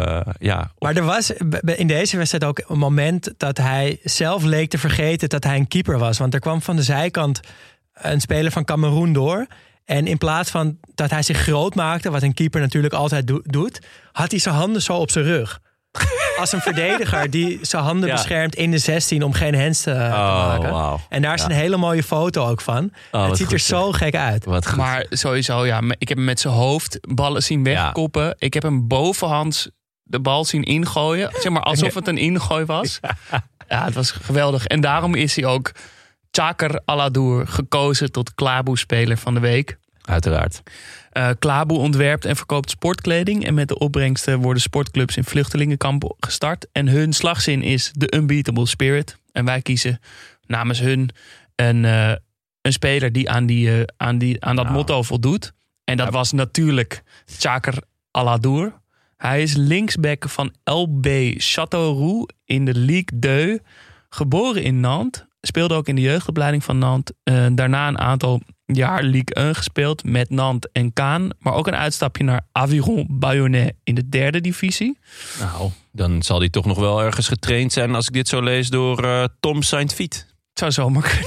Maar
er was in deze wedstrijd ook een moment... dat hij zelf leek te vergeten dat hij een keeper was. Want er kwam van de zijkant een speler van Kameroen door... En in plaats van dat hij zich groot maakte... wat een keeper natuurlijk altijd doet... had hij zijn handen zo op zijn rug... Als een verdediger die zijn handen beschermt in de 16 om geen hands te maken. Wow. En daar is een hele mooie foto ook van. Het ziet er zo gek uit.
Maar sowieso, ik heb hem met zijn hoofd ballen zien wegkoppen. Ja. Ik heb hem bovenhands de bal zien ingooien. Zeg maar alsof het een ingooi was. Ja, het was geweldig. En daarom is hij ook Tjaker Aladour gekozen tot Klaboe-speler van de week.
Uiteraard.
Klaboe ontwerpt en verkoopt sportkleding. En met de opbrengsten worden sportclubs in vluchtelingenkampen gestart. En hun slagzin is The Unbeatable Spirit. En wij kiezen namens hun een speler die aan dat motto voldoet. En dat was natuurlijk Tjaker Aladour. Hij is linksback van LB Châteauroux in de Ligue 2. Geboren in Nantes. Speelde ook in de jeugdopleiding van Nantes. Daarna een aantal jaar Ligue 1 gespeeld met Nantes en Caen. Maar ook een uitstapje naar Aviron Bayonnais in de 3e divisie.
Nou, dan zal hij toch nog wel ergens getraind zijn... als ik dit zo lees door Tom Saint-Fiet.
Het zou zomaar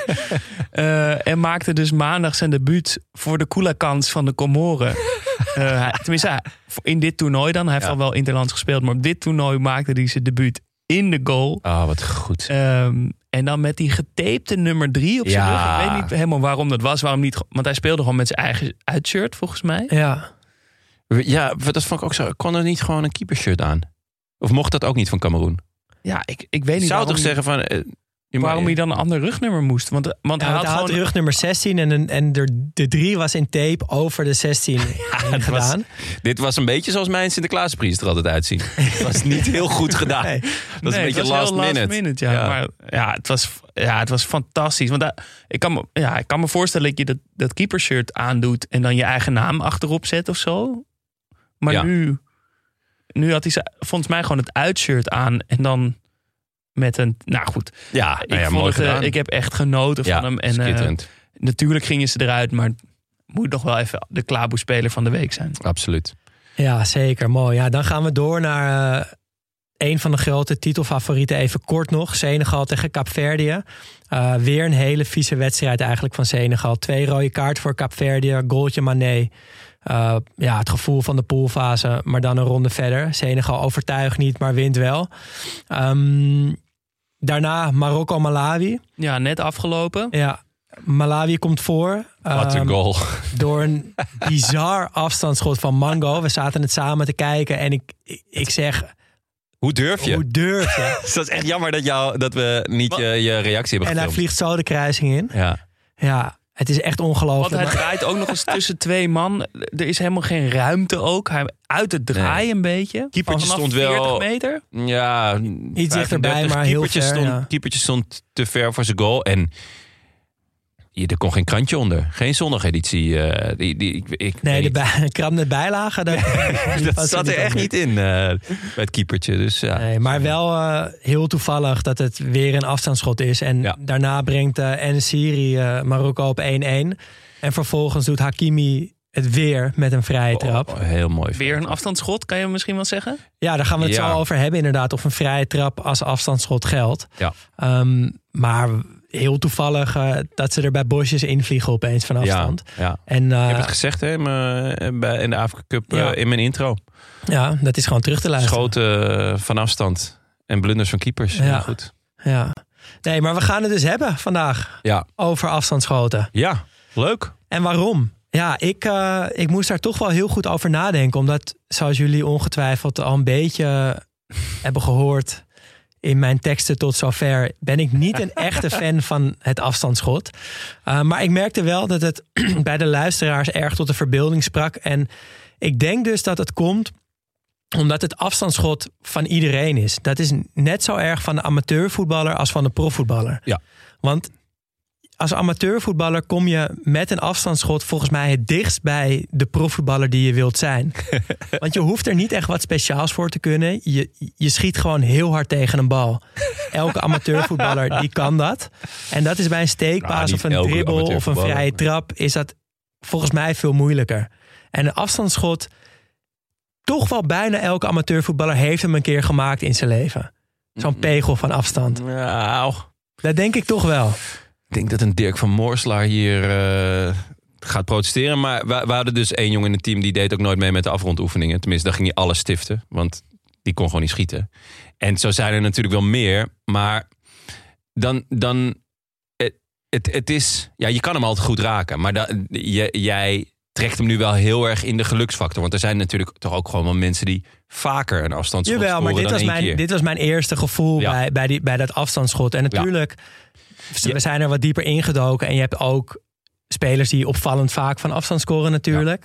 kunnen. En maakte dus maandag zijn debuut voor de Koelakans van de Comoren. Tenminste, in dit toernooi dan. Hij heeft al wel interlands gespeeld. Maar op dit toernooi maakte hij zijn debuut in de goal.
Wat goed.
En dan met die getapte nummer 3 op zijn rug. Ik weet niet helemaal waarom dat was. Waarom niet? Want hij speelde gewoon met zijn eigen uitshirt, volgens mij.
Ja, dat vond ik ook zo. Kon er niet gewoon een keepershirt aan? Of mocht dat ook niet van Kameroen?
Ja, ik weet niet.
Zou toch zeggen van...
waarom hij dan een ander rugnummer moest? Want hij had gewoon
rugnummer 16 en de 3 was in tape over de 16 gedaan.
Dit was een beetje zoals mijn Sinterklaaspriester er altijd uitzien. Het was niet heel goed gedaan. Nee. Dat was een beetje last minute.
Maar het was fantastisch. Want ik kan me voorstellen dat je dat keepershirt aandoet en dan je eigen naam achterop zet of zo. Maar nu had hij volgens mij gewoon het uitshirt aan en dan... met een, nou goed. Ik heb echt genoten van hem. En natuurlijk gingen ze eruit, maar moet nog wel even de Klaboe-speler van de week zijn.
Absoluut.
Ja, zeker. Mooi. Ja, dan gaan we door naar een van de grote titelfavorieten. Even kort nog. Senegal tegen Kaapverdië. Weer een hele vieze wedstrijd eigenlijk van Senegal. 2 rode kaarten voor Kaapverdië. Goaltje Mané. Het gevoel van de poolfase, maar dan een ronde verder. Senegal overtuigt niet, maar wint wel. Daarna Marokko-Malawi.
Ja, net afgelopen.
Ja, Malawi komt voor.
Wat een goal.
Door een bizar afstandsschot van Mango. We zaten het samen te kijken en ik zeg...
Hoe durf je?
Het
is echt jammer dat we niet je reactie hebben gefilmd.
En hij vliegt zo de kruising in.
Ja.
Het is echt ongelooflijk.
Want hij draait ook nog eens tussen 2 man. Er is helemaal geen ruimte ook. Hij uit het draaien een beetje.
Keepertje
Vanaf
stond wel
40 meter.
Ja,
Iets dichterbij, maar heel ver.
Keepertje stond te ver voor zijn goal. En er kon geen krantje onder. Geen zondageditie.
De krant met bijlagen.
Dat zat er echt niet in bij het keepertje. Dus, ja.
Nee, maar wel heel toevallig dat het weer een afstandsschot is. En daarna brengt En-Nesyri Marokko op 1-1. En vervolgens doet Hakimi het weer met een vrije trap.
Heel mooi.
Weer een afstandsschot, kan je misschien wel zeggen?
Ja, daar gaan we het zo over hebben inderdaad. Of een vrije trap als afstandsschot geldt.
Ja.
Maar heel toevallig dat ze er bij Bosjes invliegen opeens van afstand.
Ja.
En,
ik heb het gezegd hè, in de Afrika Cup in mijn intro.
Ja, dat is gewoon terug te luisteren.
Schoten van afstand en blunders van keepers.
Ja.
Goed.
Ja. Nee, maar we gaan het dus hebben vandaag over afstandsschoten.
Ja, leuk.
En waarom? Ja, ik moest daar toch wel heel goed over nadenken. Omdat, zoals jullie ongetwijfeld al een beetje hebben gehoord in mijn teksten tot zover, ben ik niet een echte fan van het afstandsschot. Maar ik merkte wel dat het bij de luisteraars erg tot de verbeelding sprak. En ik denk dus dat het komt omdat het afstandsschot van iedereen is. Dat is net zo erg van de amateurvoetballer als van de profvoetballer.
Ja.
Want als amateurvoetballer kom je met een afstandsschot volgens mij het dichtst bij de profvoetballer die je wilt zijn. Want je hoeft er niet echt wat speciaals voor te kunnen. Je schiet gewoon heel hard tegen een bal. Elke amateurvoetballer die kan dat. En dat is bij een steekpaas of een dribbel of een vrije trap is dat volgens mij veel moeilijker. En een afstandsschot, toch wel bijna elke amateurvoetballer heeft hem een keer gemaakt in zijn leven. Zo'n pegel van afstand.
Nou,
Dat denk ik toch wel.
ik denk dat een Dirk van Moorselaar hier gaat protesteren. Maar we hadden dus 1 jongen in het team die deed ook nooit mee met de afrondoefeningen. Tenminste, daar ging hij alles stiften. Want die kon gewoon niet schieten. En zo zijn er natuurlijk wel meer. Maar dan het is... Ja, je kan hem altijd goed raken. Maar jij trekt hem nu wel heel erg in de geluksfactor. Want er zijn natuurlijk toch ook gewoon wel mensen die vaker een afstandsschot
scoren dan 1 keer. Dit was mijn eerste gevoel bij dat afstandsschot. En natuurlijk, we zijn er wat dieper ingedoken. En je hebt ook spelers die opvallend vaak van afstand scoren natuurlijk.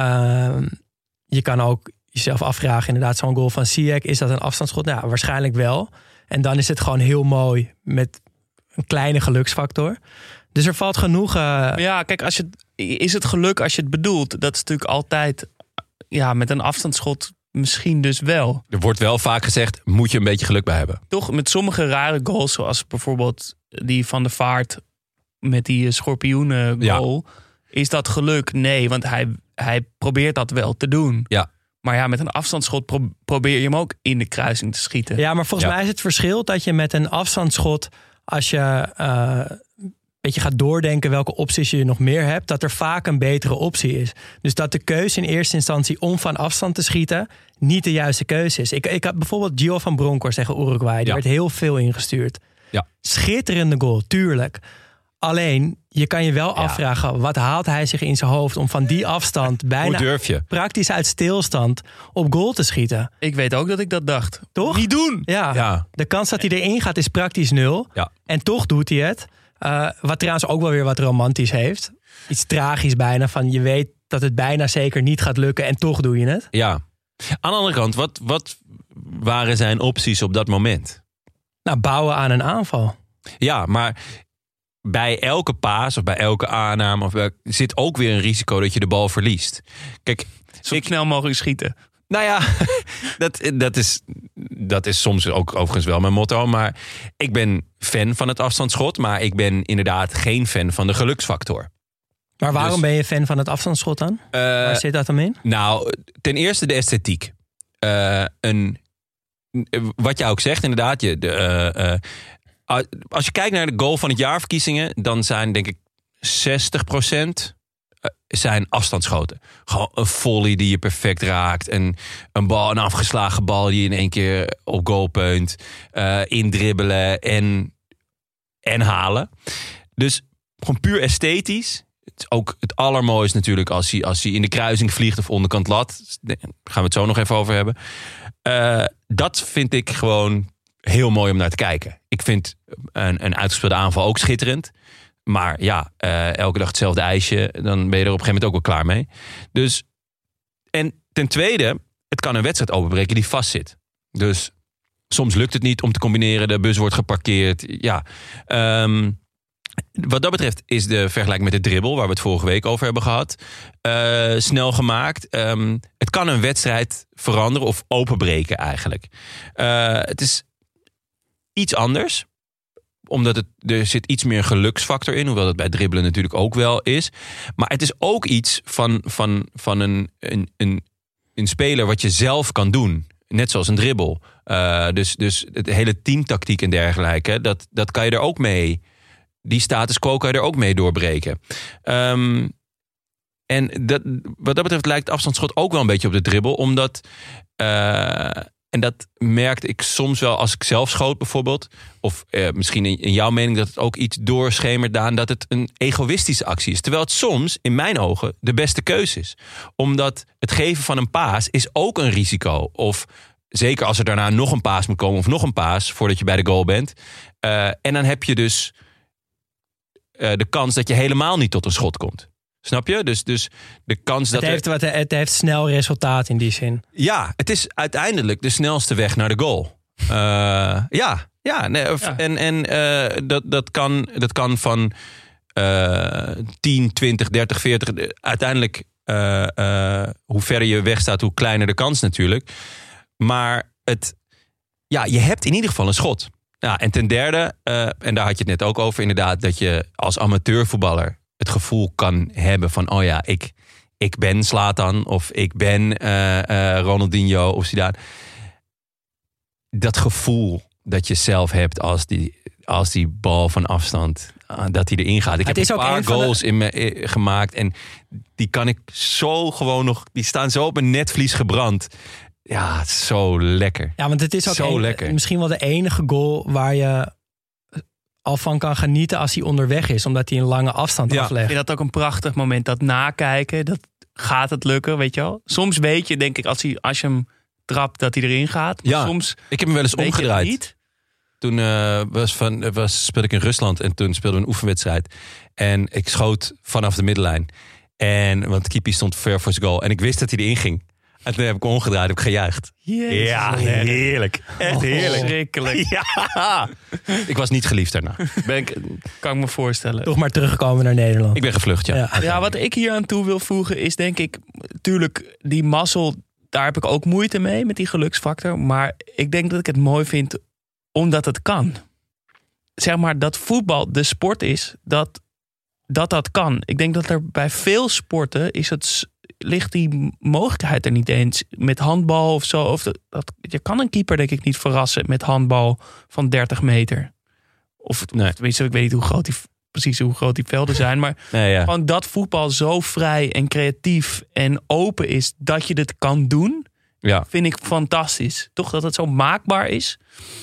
Je kan ook jezelf afvragen, inderdaad, zo'n goal van Ziyech, is dat een afstandsschot? Ja, waarschijnlijk wel. En dan is het gewoon heel mooi met een kleine geluksfactor. Dus er valt genoeg...
Ja, kijk, is het geluk als je het bedoelt? Dat is natuurlijk altijd... Ja, met een afstandsschot misschien dus wel.
Er wordt wel vaak gezegd, moet je een beetje geluk bij hebben.
Toch, met sommige rare goals, zoals bijvoorbeeld die van de Vaart met die schorpioenen goal. Ja. Is dat geluk? Nee, want hij probeert dat wel te doen. Ja. Maar ja, met een afstandsschot probeer je hem ook in de kruising te schieten.
Ja, maar volgens mij is het verschil dat je met een afstandsschot, als je beetje gaat doordenken welke opties je nog meer hebt, dat er vaak een betere optie is. Dus dat de keuze in eerste instantie om van afstand te schieten niet de juiste keuze is. Ik had bijvoorbeeld Gio van Bronckhorst tegen Uruguay. Die werd heel veel ingestuurd. Ja. Schitterende goal, tuurlijk. Alleen, je kan je wel afvragen, wat haalt hij zich in zijn hoofd om van die afstand bijna praktisch uit stilstand op goal te schieten?
Ik weet ook dat ik dat dacht.
Toch?
Niet doen!
Ja. De kans dat hij erin gaat is praktisch 0. Ja. En toch doet hij het. Wat trouwens ook wel weer wat romantisch heeft. Iets tragisch bijna, van je weet dat het bijna zeker niet gaat lukken en toch doe je het.
Ja. Aan de andere kant, wat waren zijn opties op dat moment?
Nou, bouwen aan een aanval.
Ja, maar bij elke paas of bij elke aanname zit ook weer een risico dat je de bal verliest. Kijk,
zo snel mogelijk schieten.
Nou ja, dat is soms ook overigens wel mijn motto. Maar ik ben fan van het afstandsschot. Maar ik ben inderdaad geen fan van de geluksfactor.
Maar waarom ben je fan van het afstandsschot dan? Waar zit dat dan in?
Nou, ten eerste de esthetiek. Wat jij ook zegt, inderdaad. Als je kijkt naar de goal van het jaarverkiezingen, dan zijn denk ik 60% zijn afstandsschoten. Gewoon een volley die je perfect raakt. En een afgeslagen bal die je in 1 keer op goal peunt. Indribbelen en halen. Dus gewoon puur esthetisch. Het is ook het allermooiste natuurlijk als hij in de kruising vliegt of onderkant lat. Daar gaan we het zo nog even over hebben. Dat vind ik gewoon heel mooi om naar te kijken. Ik vind een uitgespeelde aanval ook schitterend. Maar ja, elke dag hetzelfde ijsje. Dan ben je er op een gegeven moment ook wel klaar mee. Dus, en ten tweede, het kan een wedstrijd openbreken die vastzit. Dus soms lukt het niet om te combineren. De bus wordt geparkeerd. Ja, wat dat betreft is de vergelijking met de dribbel, waar we het vorige week over hebben gehad, snel gemaakt. Het kan een wedstrijd veranderen of openbreken eigenlijk. Het is iets anders, omdat er zit iets meer geluksfactor in, hoewel dat bij dribbelen natuurlijk ook wel is. Maar het is ook iets van een speler wat je zelf kan doen. Net zoals een dribbel. Dus de hele teamtactiek en dergelijke, dat kan je er ook mee. Die status quo kan je er ook mee doorbreken. En wat dat betreft lijkt afstandsschot ook wel een beetje op de dribbel. Omdat, en dat merkte ik soms wel als ik zelf schoot bijvoorbeeld. Of misschien in jouw mening dat het ook iets doorschemert, Daan, dat het een egoïstische actie is. Terwijl het soms, in mijn ogen, de beste keuze is. Omdat het geven van een paas is ook een risico. Of zeker als er daarna nog een paas moet komen of nog een paas voordat je bij de goal bent. En dan heb je dus de kans dat je helemaal niet tot een schot komt. Snap je? Dus de kans dat
het heeft snel resultaat in die zin.
Ja, het is uiteindelijk de snelste weg naar de goal. Dat kan van 10, 20, 30, 40. Uiteindelijk, hoe verder je weg staat, hoe kleiner de kans natuurlijk. Maar je hebt in ieder geval een schot. Ja, en ten derde, en daar had je het net ook over, inderdaad, dat je als amateurvoetballer het gevoel kan hebben van, oh ja, ik ben Zlatan of ik ben Ronaldinho of Zidane. Dat gevoel dat je zelf hebt als die bal van afstand, dat die erin gaat. Ik heb een paar goals gemaakt en die kan ik zo gewoon nog, die staan zo op mijn netvlies gebrand. Ja, het is zo lekker.
Ja, want het is ook misschien wel de enige goal waar je al van kan genieten als hij onderweg is, omdat hij een lange afstand aflegt.
Ik vind dat ook een prachtig moment, dat nakijken. Dat gaat het lukken, weet je wel. Soms weet je, denk ik, als je hem trapt, dat hij erin gaat. Maar soms
ik heb hem wel eens omgedraaid.
Niet.
Toen speelde ik in Rusland en toen speelden we een oefenwedstrijd. En ik schoot vanaf de middenlijn. Want Kiepie stond ver voor zijn goal. En ik wist dat hij erin ging. En toen heb ik omgedraaid, heb ik gejuicht.
Jezus,
ja, heerlijk. Echt heerlijk.
Schrikkelijk.
Ja. Ik was niet geliefd daarna.
Kan ik me voorstellen.
Toch maar teruggekomen naar Nederland.
Ik ben gevlucht,
Ja, wat ik hier aan toe wil voegen is, denk ik, natuurlijk die mazzel, daar heb ik ook moeite mee met die geluksfactor. Maar ik denk dat ik het mooi vind omdat het kan. Zeg maar dat voetbal de sport is, dat kan. Ik denk dat er bij veel sporten ligt die mogelijkheid er niet eens. Met handbal of zo. Je kan een keeper denk ik niet verrassen met handbal van 30 meter. Of tenminste, ik weet niet precies hoe groot die velden zijn. Maar gewoon dat voetbal zo vrij en creatief en open is dat je dit kan doen. Ja. Vind ik fantastisch. Toch dat het zo maakbaar is.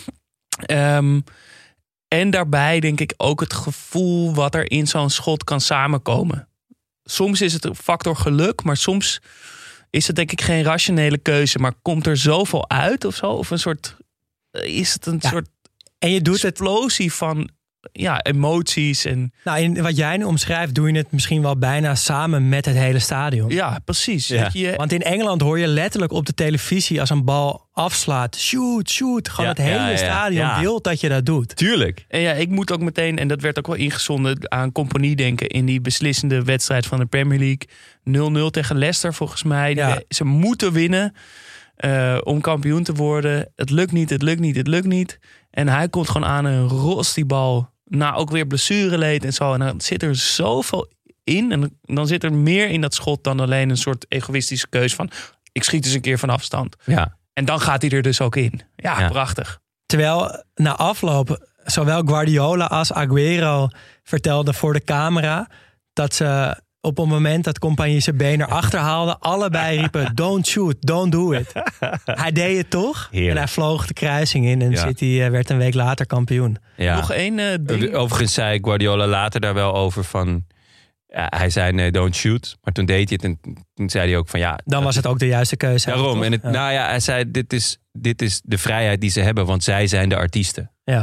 En daarbij denk ik ook het gevoel wat er in zo'n schot kan samenkomen. Soms is het een factor geluk, maar soms is het denk ik geen rationele keuze. Maar komt er zoveel uit of zo? Of een soort, is het een soort
en je doet
explosie van emoties. En
in wat jij nu omschrijft, doe je het misschien wel bijna samen met het hele stadion.
Ja, precies.
Ja.
Want in Engeland hoor je letterlijk op de televisie als een bal afslaat. Shoot. Gewoon het hele stadion wil dat je dat doet.
Tuurlijk.
En ik moet ook meteen, en dat werd ook wel ingezonden, aan Compagnie denken in die beslissende wedstrijd van de Premier League. 0-0 tegen Leicester volgens mij. Ja. Ze moeten winnen om kampioen te worden. Het lukt niet. En hij komt gewoon aan en rost die bal. Ook weer blessureleed en zo. En dan zit er zoveel in. En dan zit er meer in dat schot dan alleen een soort egoïstische keus van, ik schiet eens een keer van afstand.
Ja.
En dan gaat hij er dus ook in. Ja, prachtig.
Terwijl na afloop zowel Guardiola als Agüero vertelden voor de camera dat ze op het moment dat Compagnie zijn been erachter haalde, allebei riepen, don't shoot, don't do it. Hij deed het toch. Heerlijk. En hij vloog de kruising in en City werd een week later kampioen.
Ja.
Nog één ding.
Overigens zei Guardiola later daar wel over van, hij zei nee, don't shoot. Maar toen deed hij het en toen zei hij ook van dan
was het ook de juiste keuze.
Daarom. En hij zei dit is de vrijheid die ze hebben, want zij zijn de artiesten.
Ja.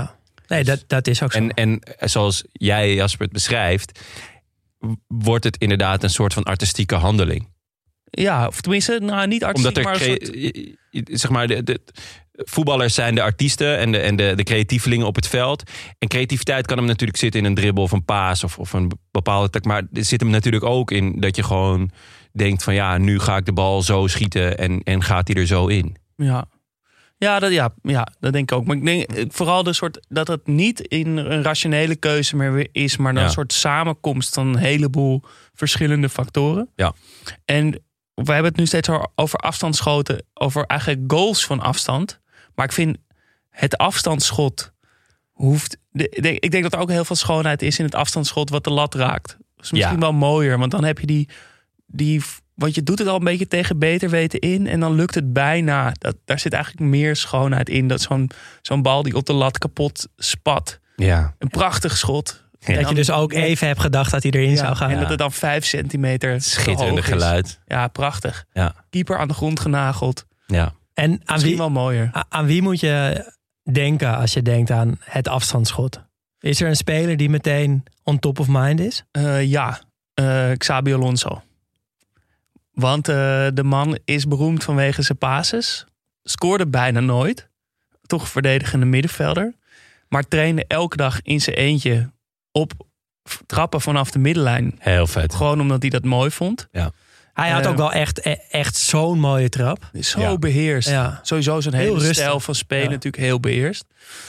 Nee, dat is ook zo.
En zoals jij, Jasper, het beschrijft, wordt het inderdaad een soort van artistieke handeling.
Ja, of tenminste, niet artistiek,
Omdat zeg maar, de voetballers zijn de artiesten en de creatievelingen op het veld. En creativiteit kan hem natuurlijk zitten in een dribbel of een paas of een bepaalde... Maar er zit hem natuurlijk ook in dat je gewoon denkt van ja, nu ga ik de bal zo schieten en gaat hij er zo in.
Ja, dat denk ik ook. Maar ik denk vooral de soort dat het niet in een rationele keuze meer is, maar dan een soort samenkomst van een heleboel verschillende factoren.
Ja.
En we hebben het nu steeds over afstandsschoten, over eigenlijk goals van afstand. Maar ik vind het afstandsschot hoeft... Ik denk dat er ook heel veel schoonheid is in het afstandsschot wat de lat raakt. Dat is misschien wel mooier, want dan heb je die want je doet het al een beetje tegen beter weten in en dan lukt het bijna. Daar zit eigenlijk meer schoonheid in. Dat zo'n bal die op de lat kapot spat.
Ja.
Een prachtig schot.
Ja, dat je dus ook even hebt gedacht dat hij erin zou gaan.
En dat het dan 5 centimeter
schitterende geluid.
Ja, prachtig.
Ja.
Keeper aan de grond genageld.
Ja.
En misschien wel mooier.
Aan wie moet je denken als je denkt aan het afstandsschot? Is er een speler die meteen on top of mind is?
Xabi Alonso. Want de man is beroemd vanwege zijn passes. Scoorde bijna nooit. Toch een verdedigende middenvelder. Maar trainde elke dag in zijn eentje op trappen vanaf de middenlijn.
Heel vet.
Gewoon omdat hij dat mooi vond.
Ja.
Hij had ook wel echt zo'n mooie trap.
Zo beheerst. Ja. Sowieso zo'n hele
rustig.
stijl van spelen natuurlijk heel beheerst.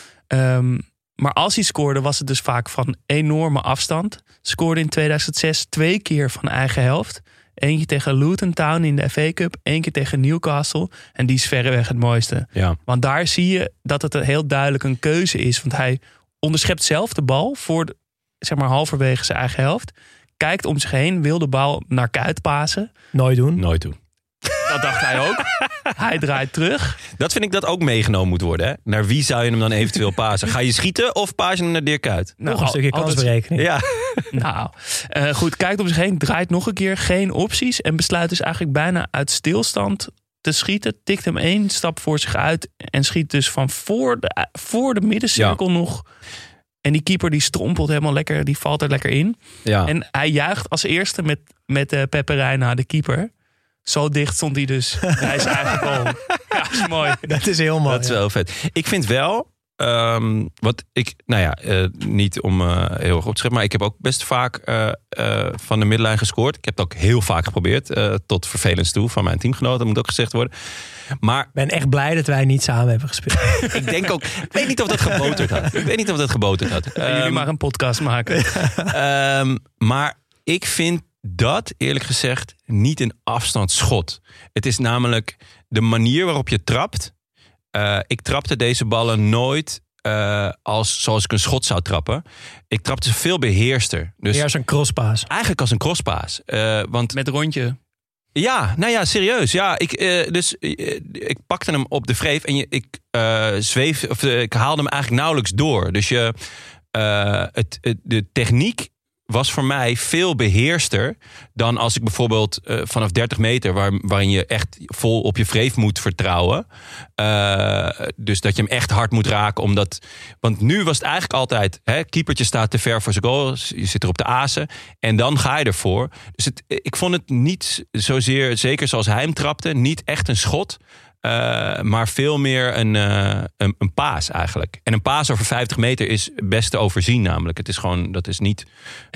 Maar als hij scoorde was het dus vaak van enorme afstand. Scoorde in 2006 2 keer van eigen helft. Eentje tegen Luton Town in de FA Cup. 1 keer tegen Newcastle. En die is verreweg het mooiste. Ja. Want daar zie je dat het heel duidelijk een keuze is. Want hij onderschept zelf de bal voor halverwege zijn eigen helft. Kijkt om zich heen, wil de bal naar Kuyt pasen.
Nooit doen.
Dat dacht hij ook. Hij draait terug.
Dat vind ik dat ook meegenomen moet worden. Hè? Naar wie zou je hem dan eventueel pasen? Ga je schieten of paas je hem naar Dirk Kuyt?
Nog een stukje kansberekening.
Ja.
Goed, kijkt om zich heen, draait nog een keer, geen opties. En besluit dus eigenlijk bijna uit stilstand te schieten. Tikt hem 1 stap voor zich uit. En schiet dus van voor de middencirkel nog. En die keeper die strompelt helemaal lekker. Die valt er lekker in. Ja. En hij juicht als eerste met Pepe Reina, de keeper. Zo dicht stond hij dus. Hij is eigenlijk al... Ja, dat is mooi.
Dat is heel mooi.
Dat is wel vet. Ik vind wel... niet om heel erg op te scheppen, maar ik heb ook best vaak van de middenlijn gescoord. Ik heb het ook heel vaak geprobeerd. Tot vervelens toe van mijn teamgenoten, moet ook gezegd worden. Maar
ik ben echt blij dat wij niet samen hebben gespeeld.
Ik denk ook... Ik weet niet of dat geboterd had.
Jullie maar een podcast maken.
Maar ik vind dat, eerlijk gezegd, niet een afstandsschot. Het is namelijk de manier waarop je trapt. Ik trapte deze ballen nooit zoals ik een schot zou trappen. Ik trapte ze veel beheerster. Dus
als een crosspaas.
Eigenlijk als een crosspaas. Want
met rondje.
Ja, nou ja, serieus. Ja, ik pakte hem op de wreef en ik haalde hem eigenlijk nauwelijks door. Dus de techniek was voor mij veel beheerster dan als ik bijvoorbeeld vanaf 30 meter... waarin je echt vol op je wreef moet vertrouwen. Dus dat je hem echt hard moet raken. Want nu was het eigenlijk altijd... keepertje staat te ver voor zijn goal. Je zit er op de azen. En dan ga je ervoor. Dus ik vond het niet zozeer, zeker zoals hij hem trapte... niet echt een schot... maar veel meer een paas eigenlijk. En een paas over 50 meter is best te overzien namelijk. Het is gewoon, dat is niet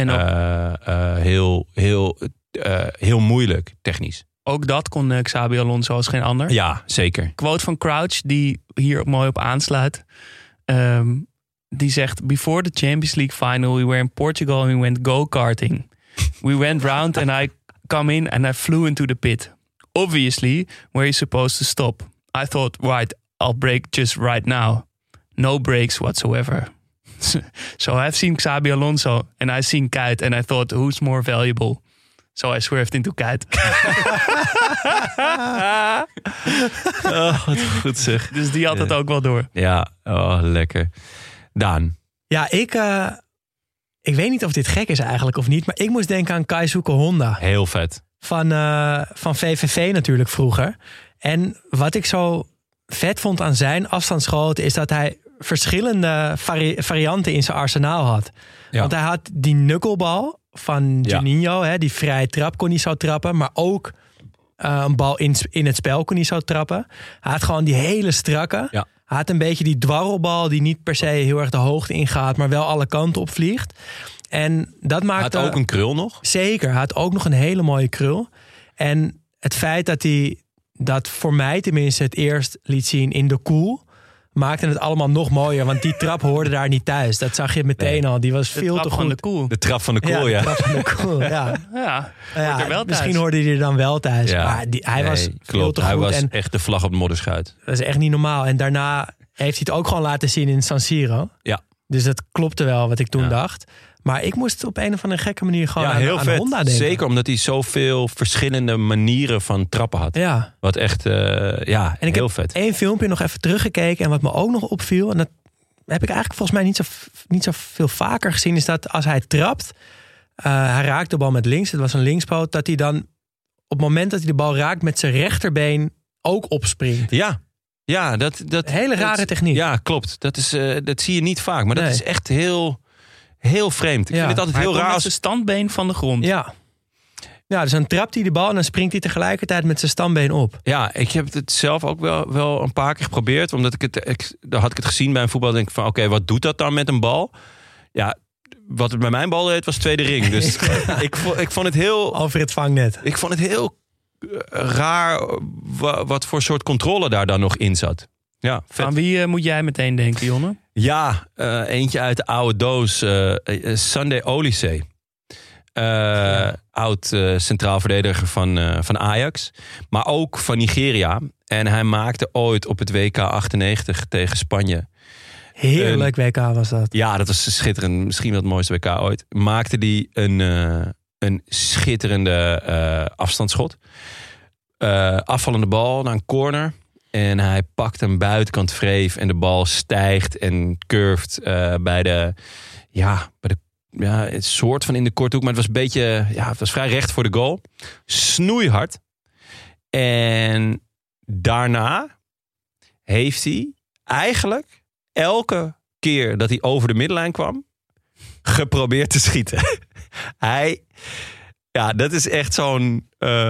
heel moeilijk technisch.
Ook dat kon Xabi Alonso als geen ander.
Ja, zeker.
Quote van Crouch, die hier mooi op aansluit. Die zegt... Before the Champions League final, we were in Portugal and we went go-karting. We went round and I come in and I flew into the pit. Obviously, where you're supposed to stop. I thought, right, I'll brake just right now. No brakes whatsoever. So I've seen Xabi Alonso and I've seen Kuyt and I thought, who's more valuable? So I swerved into Kuyt.
Wat goed zeg.
Dus die had het ook wel door.
Ja, lekker. Daan.
Ja, ik weet niet of dit gek is eigenlijk of niet, maar ik moest denken aan Keisuke Honda.
Heel vet.
Van VVV natuurlijk vroeger. En wat ik zo vet vond aan zijn afstandsschoten is dat hij verschillende varianten in zijn arsenaal had.
Ja.
Want hij had die knucklebal van Juninho, hè, die vrije trap kon hij zo trappen, maar ook een bal in het spel kon hij zo trappen. Hij had gewoon die hele strakke.
Ja.
Hij had een beetje die dwarrelbal die niet per se heel erg de hoogte ingaat, maar wel alle kanten op vliegt. En dat maakte...
Hij had ook een krul nog.
Zeker, hij had ook nog een hele mooie krul. En het feit dat hij dat voor mij tenminste het eerst liet zien in de koel, maakte het allemaal nog mooier. Want die trap hoorde daar niet thuis. Dat zag je meteen al. Die was veel te goed.
De koel.
De trap van de koel, ja.
De trap van de koel, ja.
Ja,
Ja,
hoort er wel thuis.
misschien hoorde hij er dan wel thuis.
Ja.
Maar hij was veel
klopt.
te goed.
Hij was
En
echt de vlag op de modderschuit.
dat is echt niet normaal. En daarna heeft hij het ook gewoon laten zien in San Siro.
Ja.
Dus dat klopte wel wat ik toen dacht. Maar ik moest op een of andere gekke manier gewoon
Ja,
aan,
heel
aan
vet.
Honda denken.
Zeker omdat hij zoveel verschillende manieren van trappen had.
Ja.
Wat echt,
En ik
heel
heb
vet.
1 filmpje nog even teruggekeken. En wat me ook nog opviel, en dat heb ik eigenlijk volgens mij niet zo veel vaker gezien, is dat als hij trapt, hij raakt de bal met links, het was een linkspoot, dat hij dan op het moment dat hij de bal raakt met zijn rechterbeen ook opspringt.
Ja, dat
Hele rare techniek.
Ja, klopt. Dat zie je niet vaak. Maar dat
Nee.
is echt heel, heel vreemd. Ik
Ja.
vind het altijd
Maar
heel
hij komt
raar
met
als...
zijn standbeen van de grond.
Ja, dus dan trapt hij de bal en dan springt hij tegelijkertijd met zijn stambeen op.
Ja, ik heb het zelf ook wel een paar keer geprobeerd. Omdat dan had ik het gezien bij een voetbal. Denk ik van, oké, wat doet dat dan met een bal? Ja, wat het bij mijn bal deed was tweede ring. Dus ik vond het heel...
Over het vangnet.
Ik vond het heel raar wat voor soort controle daar dan nog in zat. Ja, vet.
Aan wie moet jij meteen denken, Jonne?
Ja, eentje uit de oude doos. Sunday Oliseh. Oud centraal verdediger van Ajax. Maar ook van Nigeria. En hij maakte ooit op het WK 98 tegen Spanje.
Heerlijk WK was dat.
Ja, dat was schitterend. Misschien wel het mooiste WK ooit. Maakte die een schitterende afstandsschot. Afvallende bal naar een corner. En hij pakt een buitenkant vreef. En de bal stijgt en curved bij de het soort van in de korte hoek. Maar het was een beetje, het was vrij recht voor de goal. Snoeihard. En daarna heeft hij eigenlijk elke keer dat hij over de middenlijn kwam, geprobeerd te schieten. Dat is echt zo'n...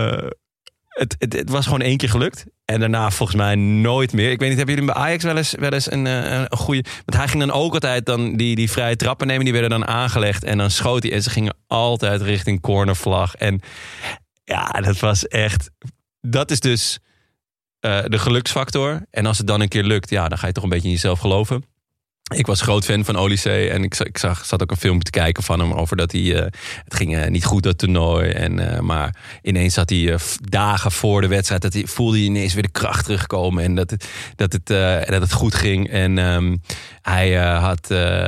Het was gewoon 1 keer gelukt. En daarna volgens mij nooit meer. Ik weet niet, hebben jullie bij Ajax wel eens een goede... Want hij ging dan ook altijd die vrije trappen nemen. Die werden dan aangelegd. En dan schoot hij. En ze gingen altijd richting cornervlag. En ja, dat was echt... Dat is dus de geluksfactor. En als het dan een keer lukt, dan ga je toch een beetje in jezelf geloven. Ik was groot fan van Oliseh en ik zat ook een filmpje te kijken van hem over dat hij... het ging niet goed, dat toernooi. Maar ineens had hij dagen voor de wedstrijd... voelde hij ineens weer de kracht terugkomen en dat het goed ging. En hij had...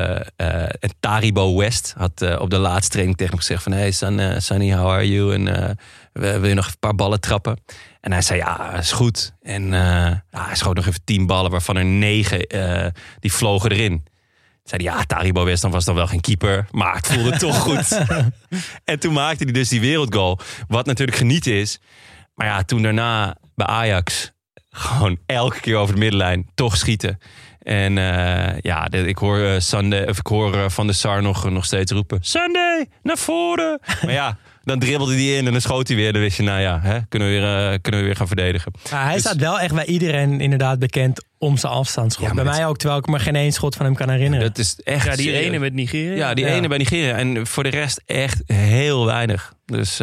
Taribo West had op de laatste training tegen hem gezegd van... Hey Sonny, how are you? En wil je nog een paar ballen trappen? En hij zei, ja, is goed. En hij schoot nog even 10 ballen, waarvan er 9 die vlogen erin. Zei hij, Taribo West, dan was dan wel geen keeper. Maar het voelde toch goed. En toen maakte hij dus die wereldgoal. Wat natuurlijk genieten is. Maar ja, toen daarna bij Ajax... gewoon elke keer over de middenlijn toch schieten. En ik hoor Van der Sar nog steeds roepen... Sunday, naar voren! Maar ja... Dan dribbelde hij in en dan schoot hij weer. Dan wist je, kunnen we weer gaan verdedigen.
Maar hij staat wel echt bij iedereen inderdaad bekend om zijn afstandsschot.
Ja,
bij mij ook, terwijl ik me geen 1 schot van hem kan herinneren.
Dat is echt...
Ja, die ene met Nigeria.
Ja, die ene bij Nigeria. En voor de rest echt heel weinig. Dus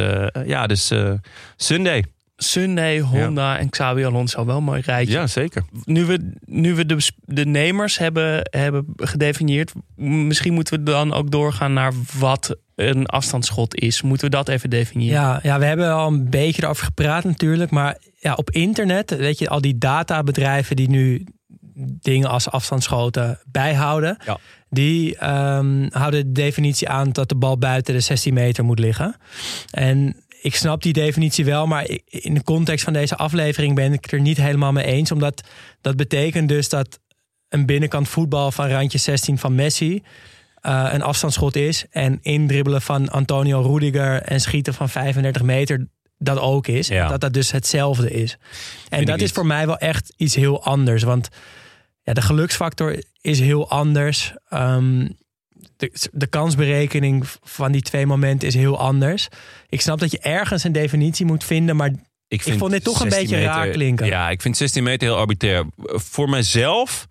Sunday.
Sunday, Honda en Xabi Alonso. Wel een mooi rijtje.
Ja, zeker.
Nu we de nemers hebben gedefinieerd... misschien moeten we dan ook doorgaan naar wat een afstandsschot is. Moeten we dat even definiëren?
Ja, we hebben al een beetje erover gepraat natuurlijk. Maar op internet, weet je, al die databedrijven die nu dingen als afstandsschoten bijhouden...
Ja.
Die houden de definitie aan dat de bal buiten de 16 meter moet liggen. En ik snap die definitie wel, maar in de context van deze aflevering ben ik het er niet helemaal mee eens. Omdat dat betekent dus dat een binnenkant voetbal van randje 16 van Messi een afstandsschot is. En indribbelen van Antonio Rudiger en schieten van 35 meter dat ook is.
Ja.
Dat dus hetzelfde is. En
Vind
dat
ik
is
niet.
voor mij wel echt iets heel anders. Want de geluksfactor is heel anders. De kansberekening van die 2 momenten is heel anders. Ik snap dat je ergens een definitie moet vinden, maar ik vond dit toch een beetje
meter,
raar klinken.
Ja, ik vind 16 meter heel arbitrair. Voor mijzelf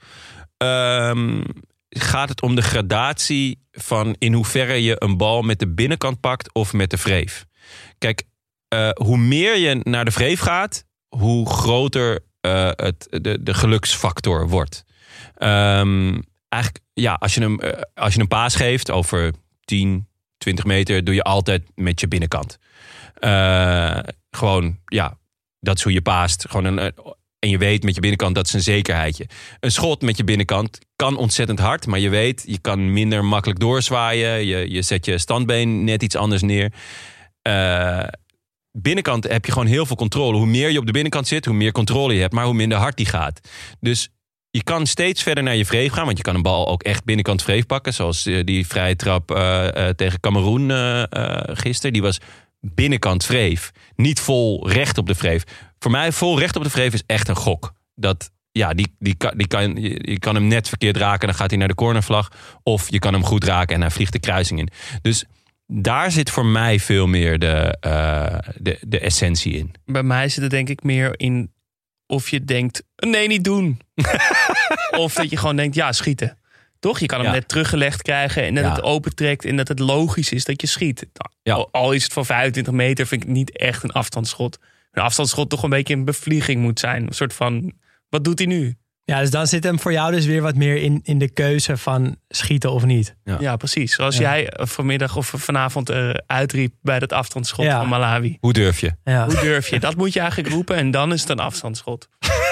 gaat het om de gradatie van in hoeverre je een bal met de binnenkant pakt of met de wreef. Kijk, hoe meer je naar de wreef gaat, hoe groter de geluksfactor wordt. Eigenlijk, ja, als je een paas geeft over 10, 20 meter, doe je altijd met je binnenkant. Gewoon, ja, dat is hoe je paast. Gewoon en je weet met je binnenkant, dat is een zekerheidje. Een schot met je binnenkant kan ontzettend hard, maar je weet, je kan minder makkelijk doorzwaaien. Je zet je standbeen net iets anders neer. Binnenkant heb je gewoon heel veel controle. Hoe meer je op de binnenkant zit, hoe meer controle je hebt, maar hoe minder hard die gaat. Dus je kan steeds verder naar je wreef gaan, want je kan een bal ook echt binnenkant wreef pakken. Zoals die vrije trap tegen Kameroen gisteren. Die was binnenkant wreef. Niet vol recht op de wreef. Voor mij vol recht op de wreef is echt een gok. Dat, ja, je kan hem net verkeerd raken, dan gaat hij naar de cornervlag. Of je kan hem goed raken en hij vliegt de kruising in. Dus daar zit voor mij veel meer de essentie in.
Bij mij zit het denk ik meer in of je denkt, nee, niet doen. Of dat je gewoon denkt, ja, schieten. Toch? Je kan hem net teruggelegd krijgen en dat het opentrekt en dat het logisch is dat je schiet. Nou, al is het van 25 meter, vind ik niet echt een afstandsschot. Een afstandsschot toch een beetje een bevlieging moet zijn. Een soort van, wat doet hij nu?
Ja, dus dan zit hem voor jou dus weer wat meer in de keuze van schieten of niet.
Ja, precies. Zoals jij vanmiddag of vanavond uitriep bij dat afstandsschot van Malawi.
Hoe durf je?
Ja.
Hoe durf je? Dat moet je eigenlijk roepen en dan is het een afstandsschot.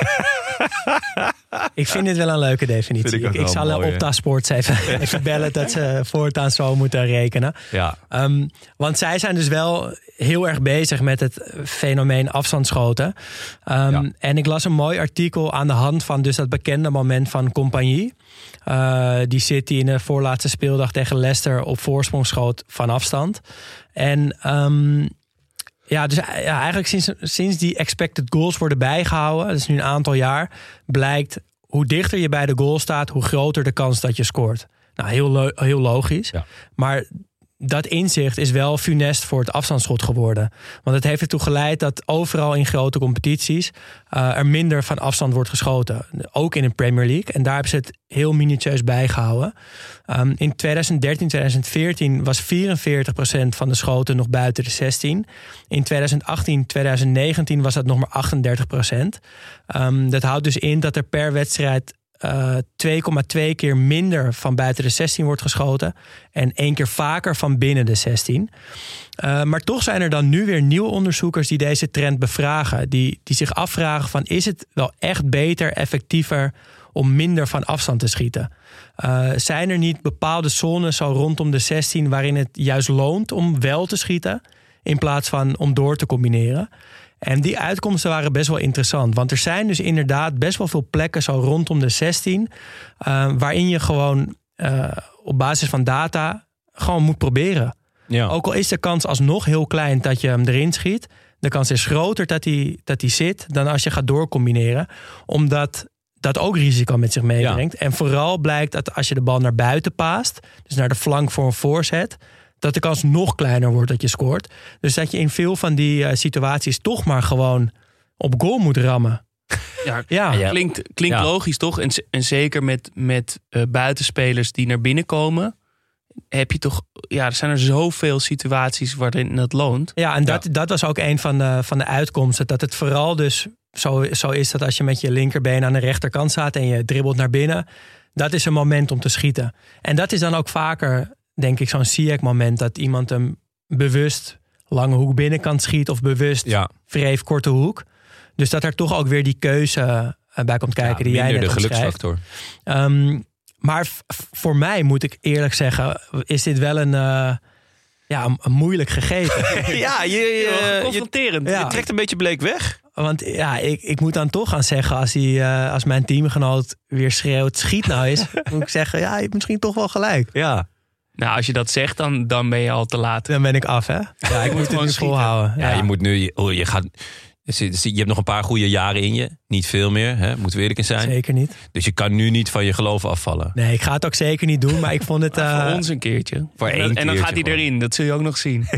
Ik vind dit wel een leuke definitie. Ik zal Opta Sports even bellen dat ze voortaan zo moeten rekenen.
Ja.
Want zij zijn dus wel heel erg bezig met het fenomeen afstandsschoten. En ik las een mooi artikel aan de hand van dus dat bekende moment van Compagnie. Die City in de voorlaatste speeldag tegen Leicester op voorsprong schoot van afstand. En eigenlijk sinds die expected goals worden bijgehouden, dat is nu een aantal jaar, blijkt hoe dichter je bij de goal staat, hoe groter de kans dat je scoort. Nou, heel logisch. Ja. Maar dat inzicht is wel funest voor het afstandsschot geworden. Want het heeft ertoe geleid dat overal in grote competities er minder van afstand wordt geschoten. Ook in de Premier League. En daar hebben ze het heel minutieus bijgehouden. In 2013, 2014 was 44% van de schoten nog buiten de 16. In 2018, 2019 was dat nog maar 38%. Dat houdt dus in dat er per wedstrijd 2,2 keer minder van buiten de 16 wordt geschoten en 1 keer vaker van binnen de 16. Maar toch zijn er dan nu weer nieuwe onderzoekers die deze trend bevragen. Die zich afvragen van, is het wel echt beter, effectiever om minder van afstand te schieten? Zijn er niet bepaalde zones zo rondom de 16 waarin het juist loont om wel te schieten in plaats van om door te combineren? En die uitkomsten waren best wel interessant. Want er zijn dus inderdaad best wel veel plekken zo rondom de 16... waarin je gewoon op basis van data gewoon moet proberen. Ja. Ook al is de kans alsnog heel klein dat je hem erin schiet, de kans is groter dat hij zit dan als je gaat doorcombineren. Omdat dat ook risico met zich meebrengt. Ja. En vooral blijkt dat als je de bal naar buiten paast, dus naar de flank voor een voorzet, dat de kans nog kleiner wordt dat je scoort. Dus dat je in veel van die situaties toch maar gewoon op goal moet rammen.
Klinkt logisch, toch? En zeker met buitenspelers die naar binnen komen, heb je toch, er zijn er zoveel situaties waarin het loont. Ja, en
dat was ook een van de uitkomsten. Dat het vooral dus zo is dat als je met je linkerbeen aan de rechterkant staat en je dribbelt naar binnen, dat is een moment om te schieten. En dat is dan ook vaker, denk ik, zo'n Ziyech-moment dat iemand hem bewust lange hoek binnenkant schiet of bewust wreef korte hoek. Dus dat er toch ook weer die keuze bij komt kijken die jij net
de
omschrijft.
geluksfactor.
Maar voor mij, moet ik eerlijk zeggen, is dit wel een moeilijk gegeven.
Confronterend.
Je trekt een beetje Bleek weg.
Want ik moet dan toch gaan zeggen, als mijn teamgenoot weer schreeuwt, schiet nou eens, moet ik zeggen, je hebt misschien toch wel gelijk.
Ja. Nou, als je dat zegt, dan ben je al te laat.
Dan ben ik af, hè? Ja, ik moet het nu volhouden.
Ja, je moet nu, Dus je hebt nog een paar goede jaren in je. Niet veel meer, hè? Moeten we eerlijk in zijn.
Zeker niet.
Dus je kan nu niet van je geloof afvallen.
Nee, ik ga het ook zeker niet doen. Maar ik vond het...
Voor ons een keertje.
Voor één
En dan
keertje
gaat hij
gewoon.
erin. Dat zul je ook nog zien.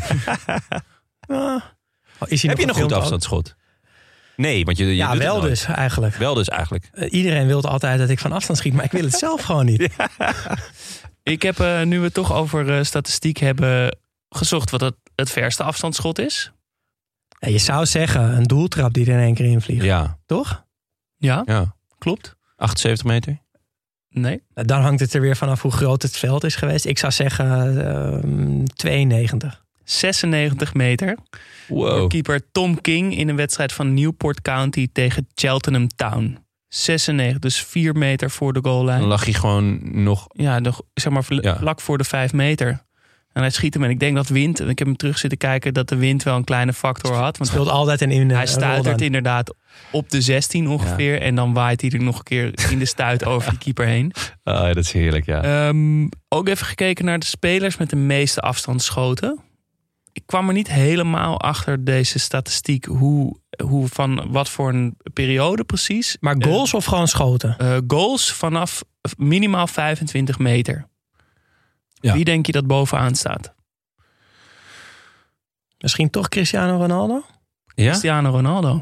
Is hij
Heb je een goed
gefilmd ook?
afstandsschot? Nee, want je
Ja,
doet het
wel
nooit.
dus eigenlijk.
Wel dus eigenlijk.
Iedereen wil altijd dat ik van afstand schiet, maar ik wil het zelf gewoon niet.
Ik heb, nu we het toch over statistiek hebben, gezocht wat het verste afstandsschot is.
Ja, je zou zeggen, een doeltrap die er in één keer invliegt.
Ja.
Toch?
Ja.
Klopt.
78 meter?
Nee.
Dan hangt het er weer vanaf hoe groot het veld is geweest. Ik zou zeggen 92.
96 meter. Door
Wow.
keeper Tom King in een wedstrijd van Newport County tegen Cheltenham Town. 96, dus 4 meter voor de goallijn.
Dan lag hij gewoon nog...
Ja, zeg maar
Ja.
vlak voor de 5 meter. En hij schiet hem en ik denk dat wind, en ik heb hem terug zitten kijken, dat de wind wel een kleine factor had. Want
Speelt altijd in
hij stuitert inderdaad op de 16 ongeveer. Ja. En dan waait hij er nog een keer in de stuit over die keeper heen.
Ah, dat is heerlijk, ja.
Ook even gekeken naar de spelers met de meeste afstandsschoten. Ik kwam er niet helemaal achter deze statistiek. Hoe van wat voor een periode precies.
Maar goals of gewoon schoten?
Goals vanaf minimaal 25 meter.
Ja.
Wie denk je dat bovenaan staat?
Misschien toch Cristiano Ronaldo?
Ja?
Cristiano Ronaldo.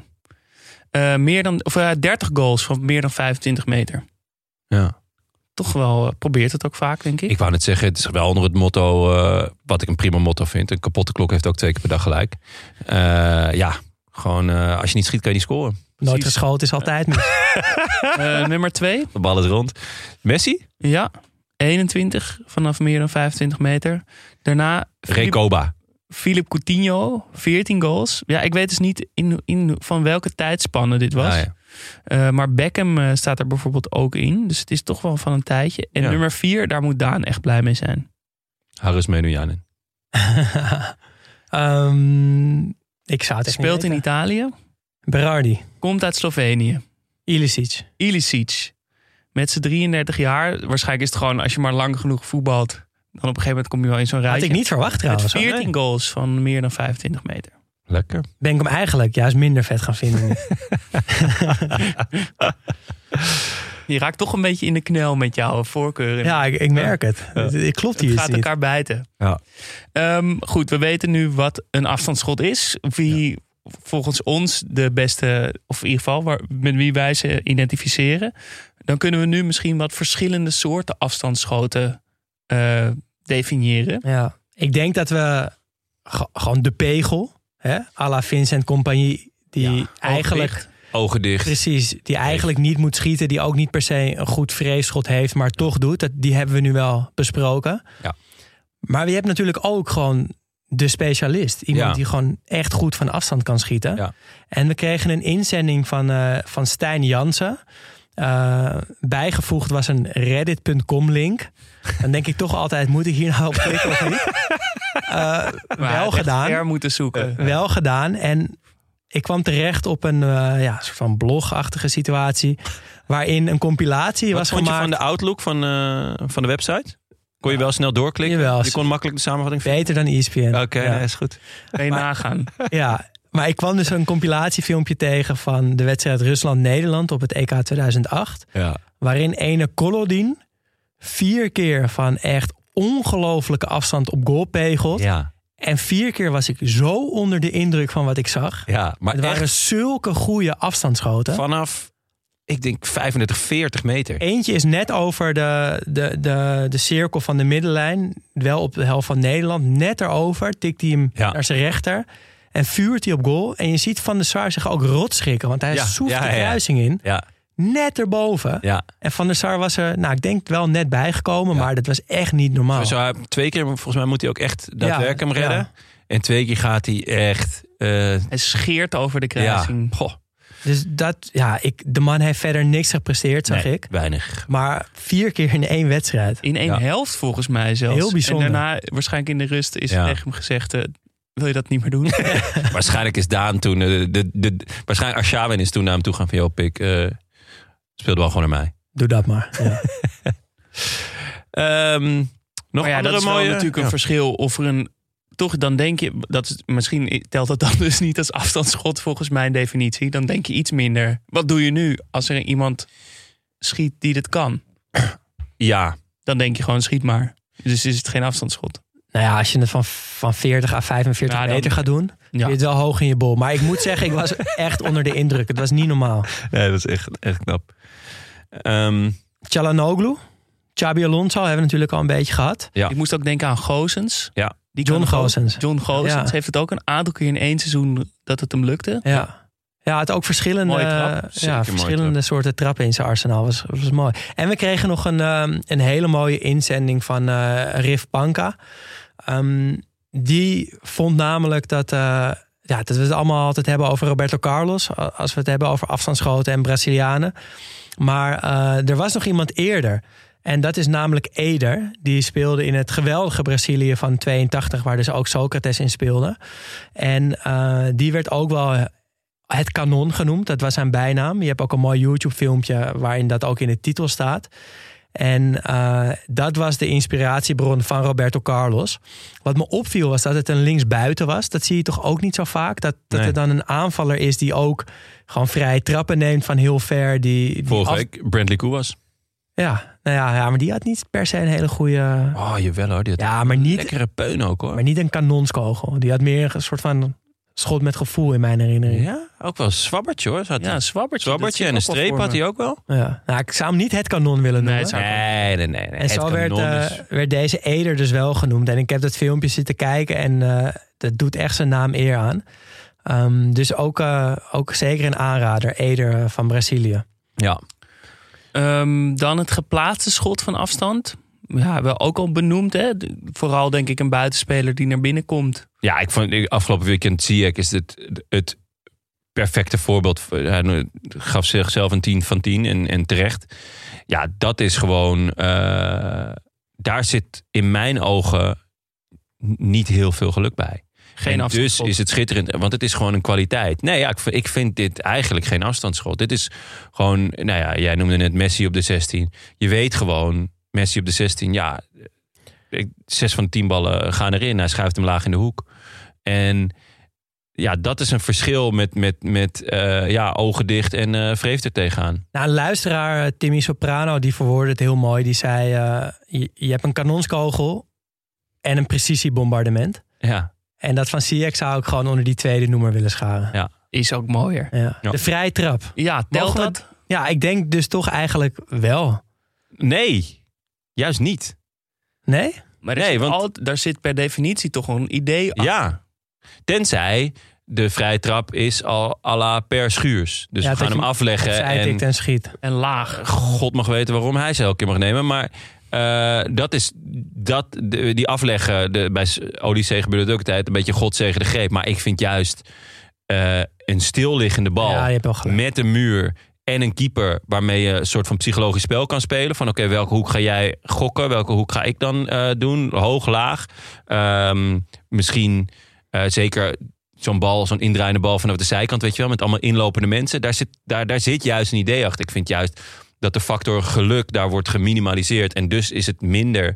30 goals van meer dan 25 meter.
Ja.
Toch wel, probeert het ook vaak, denk ik.
Ik wou net zeggen, het is wel onder het motto, wat ik een prima motto vind. Een kapotte klok heeft ook 2 keer per dag gelijk. Gewoon als je niet schiet, kan je niet scoren.
Nooit geschoten is altijd mis.
Nummer 2.
De bal is rond. Messi?
Ja, 21 vanaf meer dan 25 meter. Daarna
Recoba.
Philippe Coutinho, 14 goals. Ja, ik weet dus niet in van welke tijdspanne dit was.
Ah, ja.
Maar Beckham staat er bijvoorbeeld ook in. Dus het is toch wel van een tijdje. En nummer 4, daar moet Daan echt blij mee zijn.
Haris Menujanin.
Ik zou het echt
Speelt
niet
in
weten.
Italië.
Berardi.
Komt uit Slovenië. Ilicic. Met zijn 33 jaar. Waarschijnlijk is het gewoon, als je maar lang genoeg voetbalt, dan op een gegeven moment kom je wel in zo'n rijtje.
Had ik niet verwacht trouwens.
Met 14 goals van meer dan 25 meter.
Lekker.
Ben ik hem eigenlijk juist minder vet gaan vinden.
Je raakt toch een beetje in de knel met jouw voorkeuren.
Ja, ik merk het. Het klopt hier
Het
iets
gaat
niet.
elkaar bijten.
Ja.
Goed, we weten nu wat een afstandsschot is. Wie volgens ons de beste, of in ieder geval met wie wij ze identificeren. Dan kunnen we nu misschien wat verschillende soorten afstandsschoten definiëren.
Ja, ik denk dat we gewoon de pegel, hè, à la Vincent Compagnie, die eigenlijk...
Ogen dicht.
Precies, die eigenlijk niet moet schieten, die ook niet per se een goed vreesschot heeft, maar toch doet. Die hebben we nu wel besproken.
Ja.
Maar je hebt natuurlijk ook gewoon de specialist. Iemand die gewoon echt goed van afstand kan schieten.
Ja.
En we kregen een inzending van Stijn Jansen. Bijgevoegd was een reddit.com link. Dan denk ik toch altijd, moet ik hier nou op klikken of niet? Wel gedaan.
Ver moeten zoeken.
Wel gedaan. En ik kwam terecht op een soort van blogachtige situatie. Waarin een compilatie
Wat
was
vond
gemaakt.
je van de Outlook van de website? Kon je wel snel doorklikken?
Jawel.
Je kon makkelijk de samenvatting vinden?
Beter dan ESPN.
Oké,
Ja.
nee, is goed.
Kan je nagaan.
Ja, maar ik kwam dus een compilatiefilmpje tegen van de wedstrijd Rusland-Nederland op het EK 2008.
Ja.
Waarin ene Kolodin 4 keer van echt ongelofelijke afstand op goal pegelt.
Ja.
En 4 keer was ik zo onder de indruk van wat ik zag.
Ja, maar
Het waren
echt
zulke goede afstandsschoten.
vanaf, ik denk 35, 40 meter.
Eentje is net over de cirkel van de middenlijn. Wel op de helft van Nederland. Net erover tikt hij hem naar zijn rechter. En vuurt hij op goal. En je ziet Van der Sar zich ook rot schrikken. Want hij soeft de kruising in.
Ja.
Net erboven.
Ja.
En Van der Sar was er, ik denk wel net bijgekomen. Maar dat was echt niet normaal.
Zo, 2 keer, volgens mij moet hij ook echt daadwerkelijk hem redden.
Ja.
En 2 keer gaat hij echt...
Hij scheert over de kruising.
Ja. Goh.
Dus de man heeft verder niks gepresteerd, zag ik.
Weinig.
Maar 4 keer in 1 wedstrijd.
In 1 helft volgens mij zelfs.
Heel bijzonder.
En daarna, waarschijnlijk in de rust, is tegen hem gezegd... wil je dat niet meer doen?
Waarschijnlijk is Daan toen... waarschijnlijk Arshavin is toen naar hem toe gaan van... joh, Pik, speelde wel gewoon naar mij.
Doe dat maar. Ja.
Nog
maar
andere
dat is wel
mooie...
natuurlijk een verschil of er een toch, dan denk je... misschien telt dat dan dus niet als afstandsschot volgens mijn definitie. Dan denk je iets minder. Wat doe je nu als er iemand schiet die dit kan?
Ja.
Dan denk je gewoon, schiet maar. Dus is het geen afstandsschot.
Nou ja, als je het van 40 à 45 meter gaat doen...
Ja.
je het wel hoog in je bol. Maar ik moet zeggen, ik was echt onder de indruk. Het was niet normaal.
Nee, dat is echt knap.
Çalhanoğlu, Xabi Alonso hebben we natuurlijk al een beetje gehad.
Ja.
Ik moest ook denken aan Gozens.
Ja.
John Gozens.
John Gozens heeft het ook een aantal keer in 1 seizoen dat het hem lukte.
Ja, het ook verschillende,
Mooie trap.
verschillende soorten trappen in zijn arsenaal. Was mooi. En we kregen nog een hele mooie inzending van Rif Panka. Die vond namelijk dat we het allemaal altijd hebben over Roberto Carlos. Als we het hebben over afstandsschoten en Brazilianen. Maar er was nog iemand eerder. En dat is namelijk Eder. Die speelde in het geweldige Brazilië van 82, waar dus ook Socrates in speelde. En die werd ook wel het kanon genoemd. Dat was zijn bijnaam. Je hebt ook een mooi YouTube-filmpje waarin dat ook in de titel staat. En dat was de inspiratiebron van Roberto Carlos. Wat me opviel was dat het een linksbuiten was. Dat zie je toch ook niet zo vaak. Dat er dan een aanvaller is die ook gewoon vrije trappen neemt van heel ver.
Vorige week Bradley Koewas.
Ja, maar die had niet per se een hele goede...
Oh, jawel hoor. Die had
maar niet,
lekkere peun ook hoor.
Maar niet een kanonskogel. Die had meer een soort van schot met gevoel in mijn herinnering.
Ja, ook wel een zwabbertje hoor.
Een zwabbertje
en een streep had hij ook wel.
Ja. Nou, ik zou hem niet het kanon willen noemen.
Nee.
En zo werd deze Eder dus wel genoemd. En ik heb dat filmpje zitten kijken en dat doet echt zijn naam eer aan. Dus ook zeker een aanrader. Eder van Brazilië.
Ja.
Dan het geplaatste schot van afstand. Ja, hebben we ook al benoemd. Hè? Vooral denk ik een buitenspeler die naar binnen komt.
Ja, ik vond afgelopen weekend Ziyech is het perfecte voorbeeld. Hij gaf zichzelf een 10 van 10 en terecht. Ja, dat is gewoon... daar zit in mijn ogen niet heel veel geluk bij.
Geen afstandsschot.
Dus is het schitterend, want het is gewoon een kwaliteit. Nee, ja, ik vind dit eigenlijk geen afstandsschot. Dit is gewoon, jij noemde net Messi op de 16. Je weet gewoon, Messi op de 16, 6 van de 10 ballen gaan erin. Hij schuift hem laag in de hoek. En ja, dat is een verschil met ogen dicht en wreef er tegenaan.
Nou, een luisteraar, Timmy Soprano, die verwoordde het heel mooi. Die zei, je hebt een kanonskogel en een precisiebombardement.
Ja.
En dat van Ziyech zou ik gewoon onder die tweede noemer willen scharen.
Ja.
Is ook mooier.
Ja. De vrije trap.
Ja, telt dat?
Ja, ik denk dus toch eigenlijk wel.
Nee, juist niet.
Nee?
Maar daar zit per definitie toch een idee achter.
Ja, tenzij de vrije trap is al à la Per Schuurs. Dus we gaan hem afleggen.
En schiet.
En laag.
God mag weten waarom hij ze elke keer mag nemen. Maar die afleggen, bij Odyssee gebeurt het ook altijd een beetje God zegen de greep. Maar ik vind juist een stilliggende bal met een muur en een keeper waarmee je een soort van psychologisch spel kan spelen. Van oké, welke hoek ga jij gokken? Welke hoek ga ik dan doen? Hoog, laag. Misschien zeker zo'n indraaiende bal vanaf de zijkant, weet je wel, met allemaal inlopende mensen. Daar zit juist een idee achter. Ik vind juist dat de factor geluk daar wordt geminimaliseerd. En dus is het minder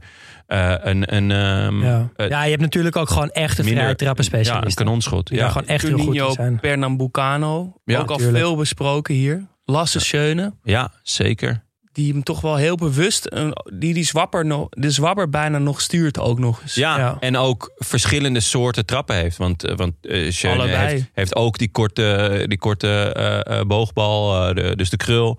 je hebt natuurlijk ook gewoon echte vrije trappenspecialisten.
Ja, een kanonschot.
Die daar gewoon echt heel goed in zijn.
Pernambucano. Ook al veel besproken hier. Lasse Schöne.
Ja, zeker.
Die hem toch wel heel bewust, de zwabber bijna nog stuurt ook nog eens.
Ja, en ook verschillende soorten trappen heeft. Want Schöne heeft ook die korte boogbal, dus de krul.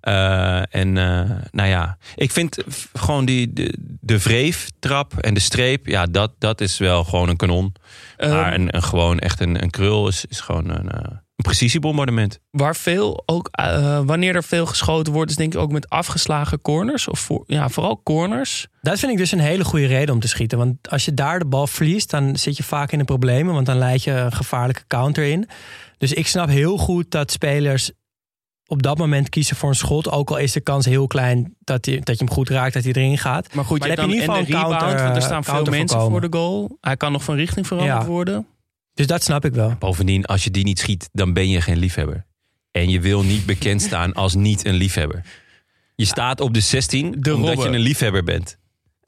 Ik vind gewoon de wreeftrap en de streep, ja, dat is wel gewoon een kanon. Maar gewoon echt een krul is gewoon een precisiebombardement. Wanneer er veel geschoten wordt, is denk ik ook met afgeslagen corners. Of vooral corners.
Dat vind ik dus een hele goede reden om te schieten. Want als je daar de bal verliest, dan zit je vaak in de problemen. Want dan leid je een gevaarlijke counter in. Dus ik snap heel goed dat spelers op dat moment kiezen voor een schot. Ook al is de kans heel klein dat je hem goed raakt, dat hij erin gaat.
Maar goed, je hebt dan in de rebound, want er staan veel mensen voor de goal. Hij kan nog van richting veranderd worden.
Dus dat snap ik wel.
Bovendien, als je die niet schiet, dan ben je geen liefhebber. En je wil niet bekend staan als niet een liefhebber. Je staat op de 16 omdat je een liefhebber bent. Toch?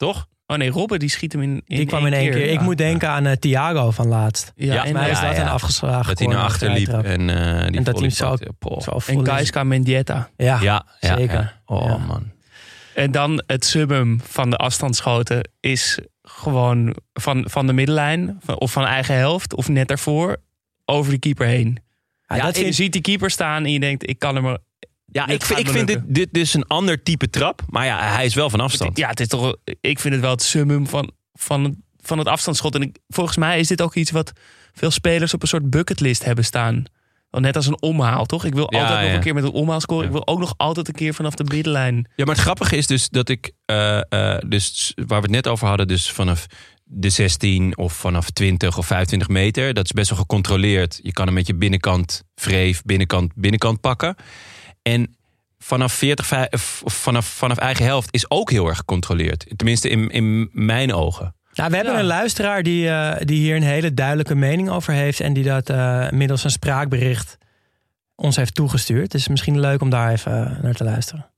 Oh nee, Robben die schiet hem in
Die kwam in één keer.
Ja.
Ik moet denken aan Thiago van laatst.
Ja,
Volgens mij is dat een afgeslagen
Dat hij naar achter liep en die
dat hij zo
en Gaisca Mendieta.
Ja, zeker.
Ja. Oh
Ja.
man.
En dan het summum van de afstandsschoten is gewoon van de middenlijn of van eigen helft of net daarvoor over de keeper heen.
Ja,
Je ziet die keeper staan en je denkt, ik kan hem er...
Ja,
Dit
ik vind dit dus een ander type trap. Maar ja, hij is wel van afstand.
Ja, het is toch. Ik vind het wel het summum van het afstandsschot. En volgens mij is dit ook iets wat veel spelers op een soort bucketlist hebben staan. Net als een omhaal, toch? Ik wil altijd nog een keer met een omhaal scoren.
Ja.
Ik wil ook nog altijd een keer vanaf de middenlijn.
Ja, maar het grappige is dus dat ik, dus waar we het net over hadden, dus vanaf de 16 of vanaf 20 of 25 meter, dat is best wel gecontroleerd. Je kan hem met je binnenkant wreef, binnenkant pakken. En vanaf 40, vanaf eigen helft is ook heel erg gecontroleerd. Tenminste in mijn ogen.
Nou, we hebben een luisteraar die hier een hele duidelijke mening over heeft. En die dat middels een spraakbericht ons heeft toegestuurd. Het is misschien leuk om daar even naar te luisteren.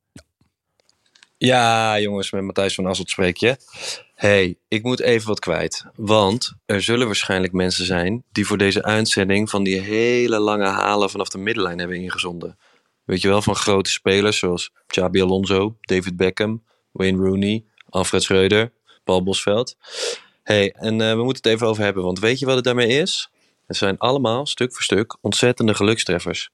Ja, jongens, met Matthijs van Asselt spreek je. Hey, ik moet even wat kwijt. Want er zullen waarschijnlijk mensen zijn die voor deze uitzending van die hele lange halen vanaf de middenlijn hebben ingezonden. Weet je wel, van grote spelers zoals Xabi Alonso, David Beckham, Wayne Rooney, Alfred Schreuder, Paul Bosveld. Hey, en we moeten het even over hebben, want weet je wat het daarmee is? Het zijn allemaal, stuk voor stuk, ontzettende gelukstreffers.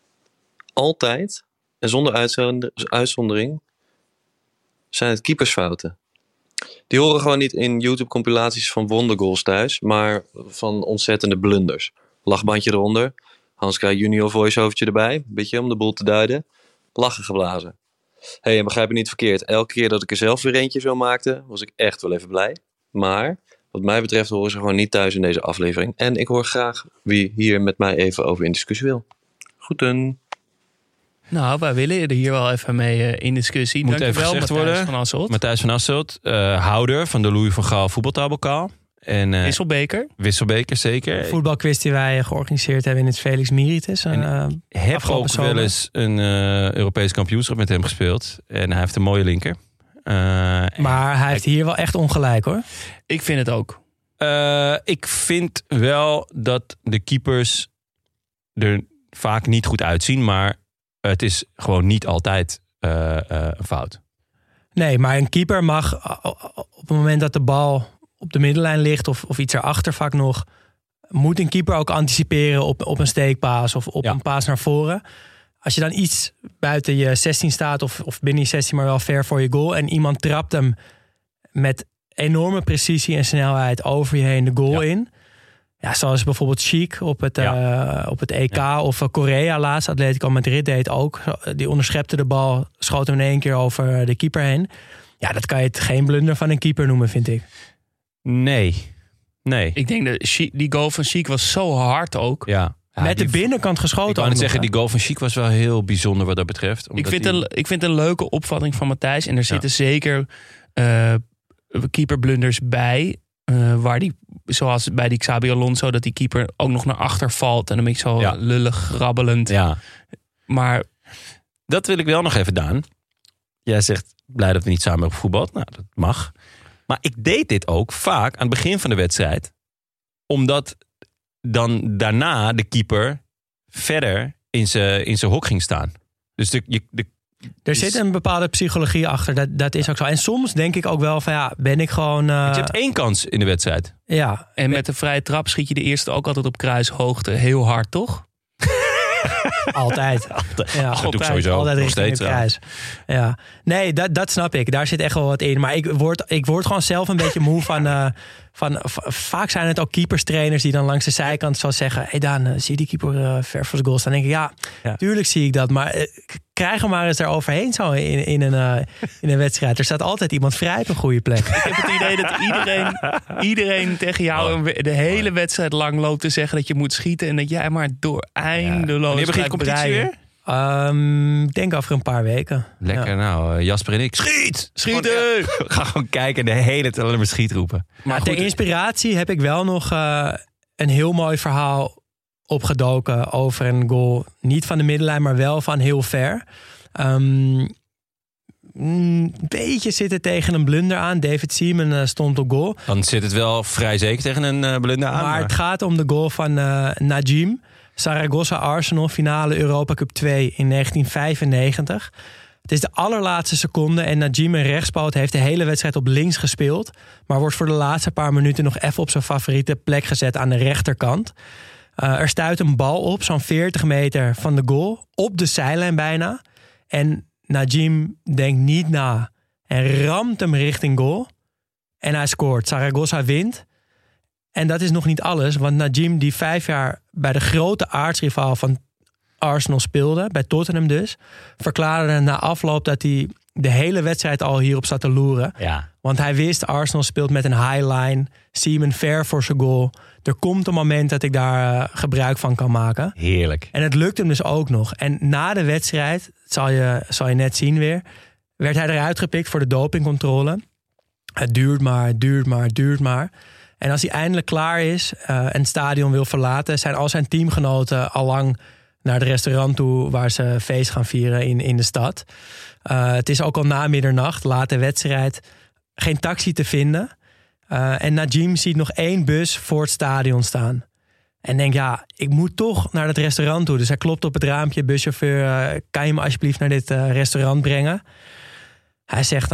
Altijd, en zonder uitzondering, zijn het keepersfouten. Die horen gewoon niet in YouTube-compilaties van wondergoals thuis, maar van ontzettende blunders. Lachbandje eronder, Hans Kraaij junior voice-overtje erbij, een beetje om de boel te duiden. Lachen geblazen. Hey, en begrijp me niet verkeerd, elke keer dat ik er zelf weer eentje zo maakte, was ik echt wel even blij. Maar wat mij betreft horen ze gewoon niet thuis in deze aflevering. En ik hoor graag wie hier met mij even over in discussie wil. Goeden.
Nou, wij willen er hier wel even mee in discussie.
Moet
Dank
even
wel,
gezegd
Matthijs
worden.
van Asselt.
Matthijs van Asselt, houder van de Louis van Gaal voetbaltafelkaal. En Wisselbeker, zeker.
Voetbalquiz die wij georganiseerd hebben in het Felix Meritis.
Heb ook
zomer
wel eens een Europees kampioenschap met hem gespeeld. En hij heeft een mooie linker.
Maar hij heeft hier wel echt ongelijk, hoor.
Ik vind het ook.
Ik vind wel dat de keepers er vaak niet goed uitzien. Maar het is gewoon niet altijd een fout.
Nee, maar een keeper mag op het moment dat de bal op de middenlijn ligt of iets erachter vaak nog, moet een keeper ook anticiperen op een steekpaas of op een paas naar voren. Als je dan iets buiten je 16 staat of binnen je 16 maar wel ver voor je goal en iemand trapt hem met enorme precisie en snelheid over je heen de goal in. Ja, zoals bijvoorbeeld Chic op het EK of Korea laatst. Atletico Madrid deed ook. Die onderschepte de bal, schoot hem in één keer over de keeper heen. Ja, dat kan je het geen blunder van een keeper noemen, vind ik.
Nee.
Ik denk dat die goal van Chic was zo hard ook.
Ja.
Met de binnenkant geschoten.
Ik wou net zeggen, die goal van Chic was wel heel bijzonder wat dat betreft.
Ik vind een leuke opvatting van Matthijs. En er zitten zeker keeperblunders bij. Waar die, zoals bij die Xabi Alonso, dat die keeper ook nog naar achter valt. En dan ben ik zo lullig grabbelend.
Ja.
Maar
dat wil ik wel nog even, Daan. Jij zegt, blij dat we niet samen hebben gevoetbald. Nou, dat mag. Maar ik deed dit ook vaak aan het begin van de wedstrijd. Omdat dan daarna de keeper verder in zijn hok ging staan. Dus
er zit een bepaalde psychologie achter. Dat is ook zo. En soms denk ik ook wel van ben ik gewoon...
Je hebt 1 kans in de wedstrijd.
Ja.
En met de vrije trap schiet je de eerste ook altijd op kruishoogte. Heel hard, toch?
Altijd. Ja,
dat doe ik sowieso.
Altijd
nog
richting
steeds.
de kruis. Ja. Nee, dat snap ik. Daar zit echt wel wat in. Maar ik word gewoon zelf een beetje moe van vaak zijn het ook keeperstrainers die dan langs de zijkant zal zeggen: hey Daan, zie je die keeper ver voor de goal staan? Dan denk ik, ja, tuurlijk zie ik dat. Maar krijg hem maar eens daar overheen zo in een wedstrijd. Er staat altijd iemand vrij op een goede plek.
Ik heb het idee dat iedereen tegen jou de hele wedstrijd lang loopt te zeggen dat je moet schieten. En dat jij maar door eindeloos
Wanneer begint de competitie weer?
Ik denk over een paar weken.
Lekker, nou, Jasper en ik. Schieten! Ga gewoon kijken en de hele tijd alleen maar schiet roepen.
Maar ter inspiratie heb ik wel nog een heel mooi verhaal opgedoken over een goal. Niet van de middenlijn, maar wel van heel ver. een beetje zitten tegen een blunder aan. David Seaman stond op goal.
Dan zit het wel vrij zeker tegen een blunder aan.
Maar het gaat om de goal van Najim. Zaragoza-Arsenal, finale Europa Cup 2 in 1995. Het is de allerlaatste seconde en Najim, een rechtspoot, heeft de hele wedstrijd op links gespeeld. Maar wordt voor de laatste paar minuten nog even op zijn favoriete plek gezet aan de rechterkant. Er stuit een bal op, zo'n 40 meter van de goal, op de zijlijn bijna. En Najim denkt niet na en ramt hem richting goal. En hij scoort. Zaragoza wint. En dat is nog niet alles, want Najim, die 5 jaar bij de grote aartsrivaal van Arsenal speelde, bij Tottenham dus, verklaarde na afloop dat hij de hele wedstrijd al hierop zat te loeren.
Ja.
Want hij wist, Arsenal speelt met een high line. Seaman ver voor zijn goal. Er komt een moment dat ik daar gebruik van kan maken.
Heerlijk.
En het lukt hem dus ook nog. En na de wedstrijd, zal je net zien weer, werd hij eruit gepikt voor de dopingcontrole. Het duurt maar. En als hij eindelijk klaar is en het stadion wil verlaten, zijn al zijn teamgenoten al lang naar het restaurant toe waar ze feest gaan vieren in de stad. Het is ook al na middernacht, late wedstrijd, geen taxi te vinden. En Najim ziet nog 1 bus voor het stadion staan. En denkt, ik moet toch naar het restaurant toe. Dus hij klopt op het raampje, buschauffeur, kan je me alsjeblieft naar dit restaurant brengen? Hij zegt,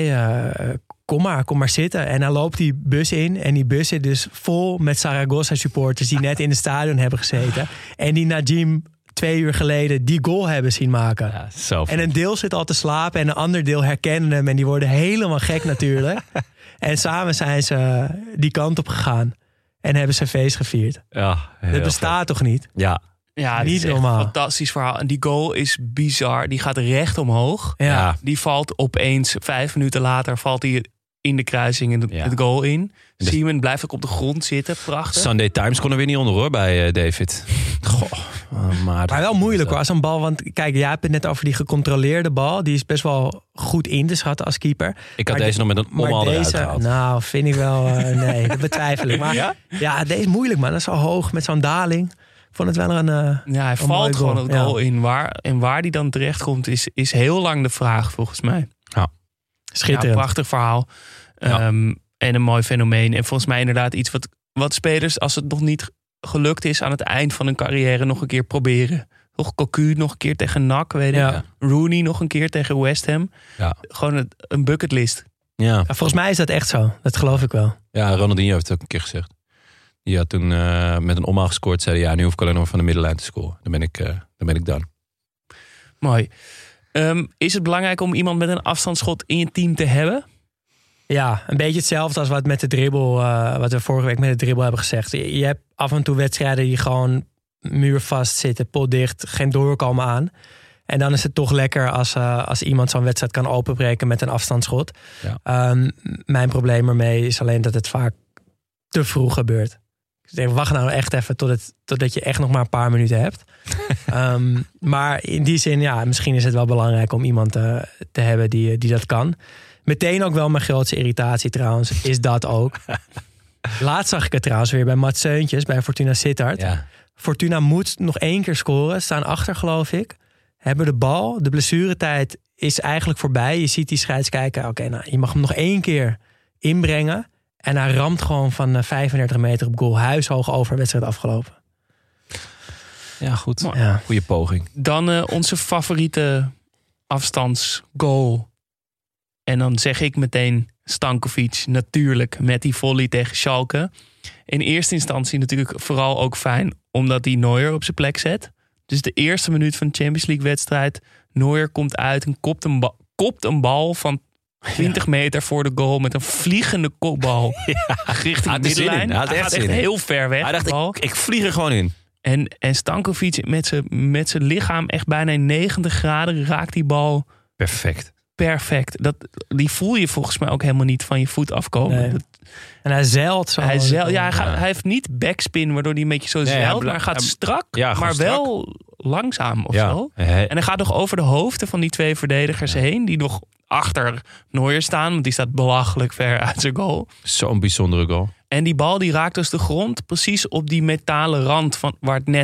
kom maar zitten. En dan loopt die bus in. En die bus zit dus vol met Zaragoza supporters die net in het stadion hebben gezeten. En die Najim 2 uur geleden die goal hebben zien maken.
Ja, zo
en een deel zit al te slapen en een ander deel herkennen hem. En die worden helemaal gek natuurlijk. En samen zijn ze die kant op gegaan. En hebben ze feest gevierd.
Ja,
dat bestaat toch niet?
Ja.
Ja, het
niet
is echt
normaal.
een fantastisch verhaal. En die goal is bizar. Die gaat recht omhoog.
Ja.
Die valt opeens 5 minuten later valt hij in de kruising het goal in. Seaman blijft ook op de grond zitten. Prachtig.
Sunday Times kon er weer niet onder hoor bij David. Goh,
maar wel moeilijk hoor, als een bal. Want kijk, jij hebt het net over die gecontroleerde bal. Die is best wel goed in te schatten als keeper.
Ik had deze nog met een omhaal eruit gehaald.
Nou, vind ik wel... nee, dat betwijfel ik. Maar ja, deze is moeilijk man. Dat is zo hoog met zo'n daling. Ik vond het wel
hij valt gewoon het goal in. Waar die dan terecht komt is heel lang de vraag volgens mij.
Ja.
Schitterend.
Ja, prachtig verhaal. En een mooi fenomeen. En volgens mij inderdaad iets wat spelers, als het nog niet gelukt is aan het eind van hun carrière, nog een keer proberen. Toch Cocu nog een keer tegen NAC, weet ik. Rooney nog een keer tegen West Ham.
Ja.
Gewoon een bucketlist.
Ja.
Volgens mij is dat echt zo. Dat geloof ik wel.
Ja, Ronaldinho heeft het ook een keer gezegd. Die had toen met een omhaal gescoord. Zei hij, nu hoef ik alleen nog van de middenlijn te scoren. Dan ben ik done.
Mooi. Is het belangrijk om iemand met een afstandsschot in je team te hebben?
Ja, een beetje hetzelfde als wat we vorige week met de dribbel hebben gezegd. Je hebt af en toe wedstrijden die gewoon muurvast zitten, potdicht, geen doorkomen aan. En dan is het toch lekker als iemand zo'n wedstrijd kan openbreken met een afstandsschot. Ja. Mijn probleem ermee is alleen dat het vaak te vroeg gebeurt. Dus ik denk, wacht nou echt even totdat je echt nog maar een paar minuten hebt. Maar in die zin, misschien is het wel belangrijk om iemand te hebben die dat kan. Meteen ook wel mijn grootste irritatie trouwens, is dat ook. Laatst zag ik het trouwens weer bij Mats Seuntjes, bij Fortuna Sittard. Ja. Fortuna moet nog 1 keer scoren, staan achter geloof ik. Hebben de bal, de blessuretijd is eigenlijk voorbij. Je ziet die scheidskijker, je mag hem nog 1 keer inbrengen. En hij ramt gewoon van 35 meter op goal. Huishoog over, wedstrijd afgelopen.
Ja, goed. Ja. Goeie poging.
Dan onze favoriete afstandsgoal. En dan zeg ik meteen Stankovic, natuurlijk, met die volley tegen Schalke. In eerste instantie natuurlijk vooral ook fijn, omdat hij Neuer op zijn plek zet. Dus de eerste minuut van de Champions League wedstrijd. Neuer komt uit en kopt een bal van 20 meter voor de goal met een vliegende kopbal richting de middenlijn. Hij gaat echt heel ver weg.
Hij dacht, ik vlieg er gewoon in.
En Stankovic met zijn lichaam echt bijna in 90 graden raakt die bal perfect. Die voel je volgens mij ook helemaal niet van je voet afkomen.
Nee. En hij zeilt zo.
Hij heeft niet backspin, waardoor hij een beetje zo zeilt. Maar hij gaat strak, maar wel langzaam of zo. En hij gaat nog over de hoofden van die 2 verdedigers heen, die nog achter Neuer staan, want die staat belachelijk ver uit zijn goal.
Zo'n bijzondere goal.
En die bal die raakt dus de grond precies op die metalen rand van waar het net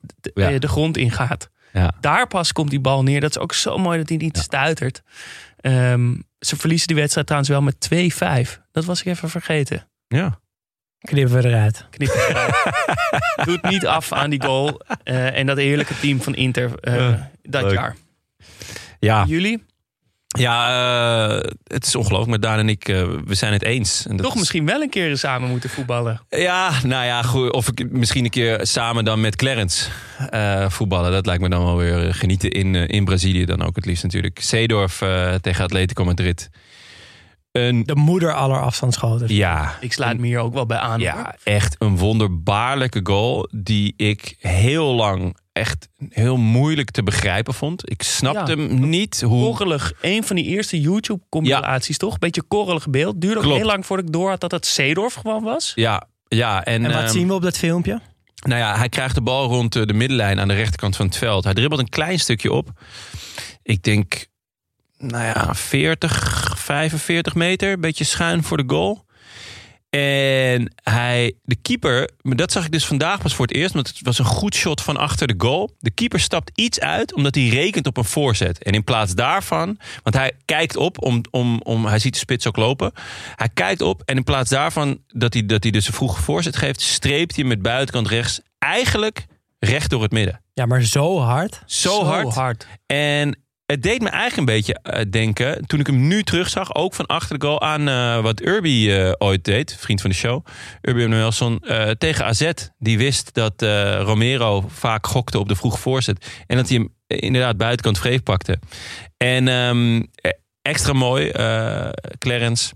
de grond ingaat.
Ja.
Daar pas komt die bal neer. Dat is ook zo mooi dat hij niet stuitert. Ze verliezen die wedstrijd trouwens wel met 2-5. Dat was ik even vergeten.
Ja.
Knippen we eruit.
Doet niet af aan die goal. En dat heerlijke team van Inter dat
leuk.
jaar.
Ja.
Jullie?
Ja, het is ongelooflijk. Maar Daan en ik, we zijn het eens. En dat
Toch
is...
misschien wel een keer samen moeten voetballen.
Ja, nou ja, goed. Of ik misschien een keer samen dan met Clarence voetballen. Dat lijkt me dan wel weer genieten in Brazilië dan ook het liefst natuurlijk. Seedorf tegen Atletico Madrid.
De moeder aller afstandsschoten.
Ja.
Ik sluit me hier ook wel bij aan.
Ja,
Hoor.
echt een wonderbaarlijke goal die ik heel lang echt heel moeilijk te begrijpen vond. Ik snapte hem niet hoe...
Korrelig, een van die eerste YouTube-compilaties toch? Beetje korrelig beeld. Duurde ook heel lang voordat ik door had dat het Seedorf gewoon was.
Ja. En
wat zien we op dat filmpje?
Nou ja, hij krijgt de bal rond de middenlijn aan de rechterkant van het veld. Hij dribbelt een klein stukje op. Ik denk, 45 meter. Een beetje schuin voor de goal. En de keeper, dat zag ik dus vandaag pas voor het eerst, want het was een goed shot van achter de goal. De keeper stapt iets uit, omdat hij rekent op een voorzet. En in plaats daarvan, want hij kijkt op, hij ziet de spits ook lopen. Hij kijkt op en in plaats daarvan dat hij dus een vroege voorzet geeft, streept hij met buitenkant rechts eigenlijk recht door het midden.
Ja, maar zo hard.
Zo hard. En het deed me eigenlijk een beetje denken, toen ik hem nu terugzag, ook van achter de goal, aan wat Urbi ooit deed, vriend van de show, Urbi Emanuelsson, tegen AZ. Die wist dat Romero vaak gokte op de vroege voorzet en dat hij hem inderdaad buitenkant vreef pakte. En extra mooi, Clarence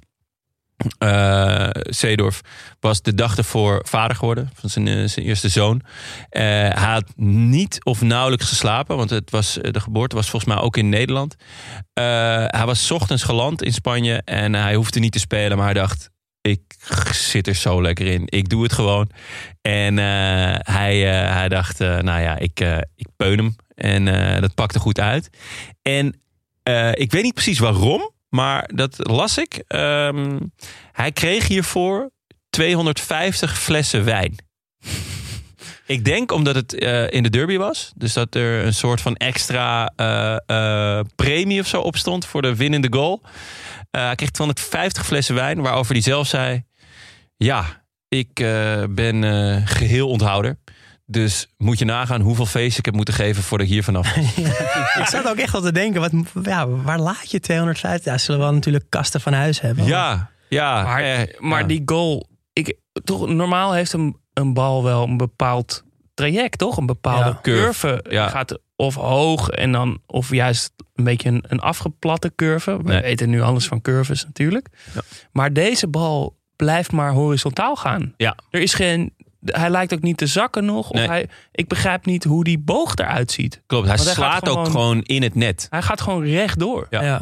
Seedorf was de dag ervoor vader geworden van zijn eerste zoon. Hij had niet of nauwelijks geslapen, want de geboorte was volgens mij ook in Nederland. Hij was 's ochtends geland in Spanje en hij hoefde niet te spelen, maar hij dacht, ik zit er zo lekker in. Ik doe het gewoon. En hij dacht, ik peun hem. En dat pakte goed uit. En ik weet niet precies waarom, maar dat las ik. Hij kreeg hiervoor 250 flessen wijn. Ik denk omdat het in de derby was. Dus dat er een soort van extra premie of zo op stond voor de winnende goal. Hij kreeg 250 flessen wijn, waarover hij zelf zei, ja, ik ben geheel onthouder. Dus moet je nagaan hoeveel feest ik heb moeten geven voordat ik hier vanaf was.
Ik zat ook echt al te denken, waar laat je 250? Ja, zullen we wel natuurlijk kasten van huis hebben.
Ja.
Maar die goal, normaal heeft een bal wel een bepaald traject, toch? Een bepaalde curve.
Ja.
Gaat of hoog en dan of juist een beetje een afgeplatte curve. We weten nu alles van curves natuurlijk. Ja. Maar deze bal blijft maar horizontaal gaan. Ja. Er is hij lijkt ook niet te zakken nog. Of ik begrijp niet hoe die boog eruit ziet.
Klopt, hij slaat ook gewoon in het net.
Hij gaat gewoon rechtdoor.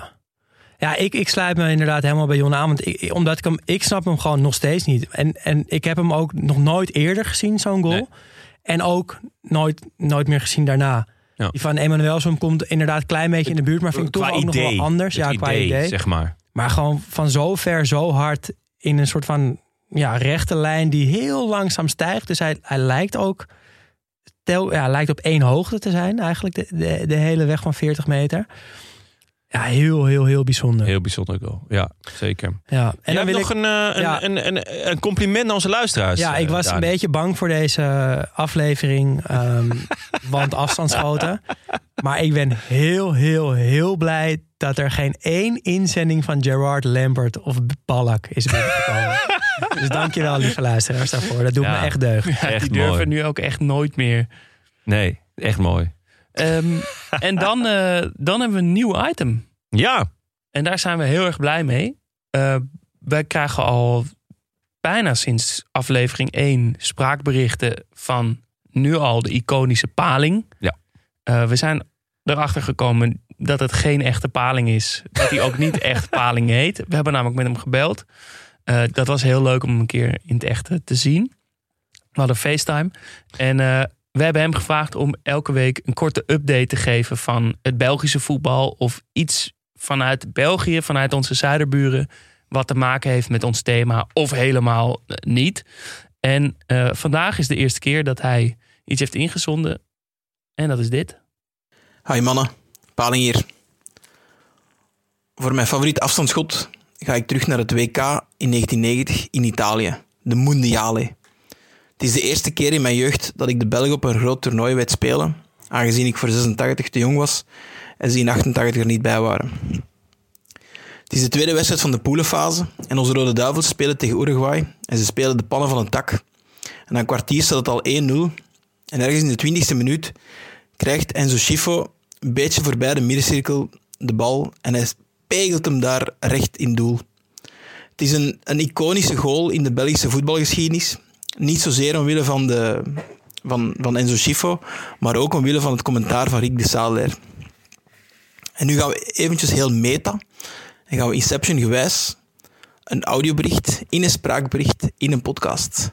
Ja, ik sluit me inderdaad helemaal bij Jon aan. Want ik snap hem gewoon nog steeds niet. En ik heb hem ook nog nooit eerder gezien, zo'n goal. Nee. En ook nooit meer gezien daarna. Ja. Die van Emanuelsson komt inderdaad een klein beetje in de buurt, maar vind ik toch ook nog wel anders. Qua idee,
zeg maar.
Maar gewoon van zo ver, zo hard in een soort van rechte lijn die heel langzaam stijgt. Dus hij lijkt ook lijkt op één hoogte te zijn eigenlijk, de hele weg van 40 meter. Ja, heel bijzonder.
Heel bijzonder goal. Ja, zeker.
Ja. En
dan
wil
nog een compliment aan onze luisteraars.
Ja, ik was een beetje bang voor deze aflevering. Want afstandsschoten. Maar ik ben heel blij dat er geen één inzending van Gerard Lampert of Ballack is binnengekomen. Dus dankjewel, lieve luisteraars, daarvoor. Dat doet me echt deugd.
Ja, echt die durven mooi. Nu ook echt nooit meer.
Nee, echt mooi.
En dan hebben we een nieuw item.
Ja.
En daar zijn we heel erg blij mee. Wij krijgen al bijna sinds aflevering 1 spraakberichten van nu al de iconische Paling.
Ja.
We zijn erachter gekomen dat het geen echte Paling is. Dat hij ook niet echt Paling heet. We hebben namelijk met hem gebeld. Dat was heel leuk om hem een keer in het echt te zien. We hadden FaceTime. En we hebben hem gevraagd om elke week een korte update te geven van het Belgische voetbal. Of iets vanuit België, vanuit onze zuiderburen, wat te maken heeft met ons thema. Of helemaal niet. En vandaag is de eerste keer dat hij iets heeft ingezonden. En dat is dit.
Hi mannen, Paling hier. Voor mijn favoriete afstandsschot ga ik terug naar het WK in 1990 in Italië. De Mondiale. Het is de eerste keer in mijn jeugd dat ik de Belgen op een groot toernooi weet spelen, aangezien ik voor 86 te jong was en ze in 88 er niet bij waren. Het is de tweede wedstrijd van de poelenfase en onze Rode Duivels spelen tegen Uruguay en ze spelen de pannen van een tak. En na een kwartier staat het al 1-0 en ergens in de 20e minuut krijgt Enzo Schifo een beetje voorbij de middencirkel de bal en hij pegelt hem daar recht in doel. Het is een iconische goal in de Belgische voetbalgeschiedenis. Niet zozeer omwille van Enzo Schifo, maar ook omwille van het commentaar van Rick de Sadeler. En nu gaan we eventjes heel meta en gaan we Inception gewijs een audiobericht in een spraakbericht in een podcast.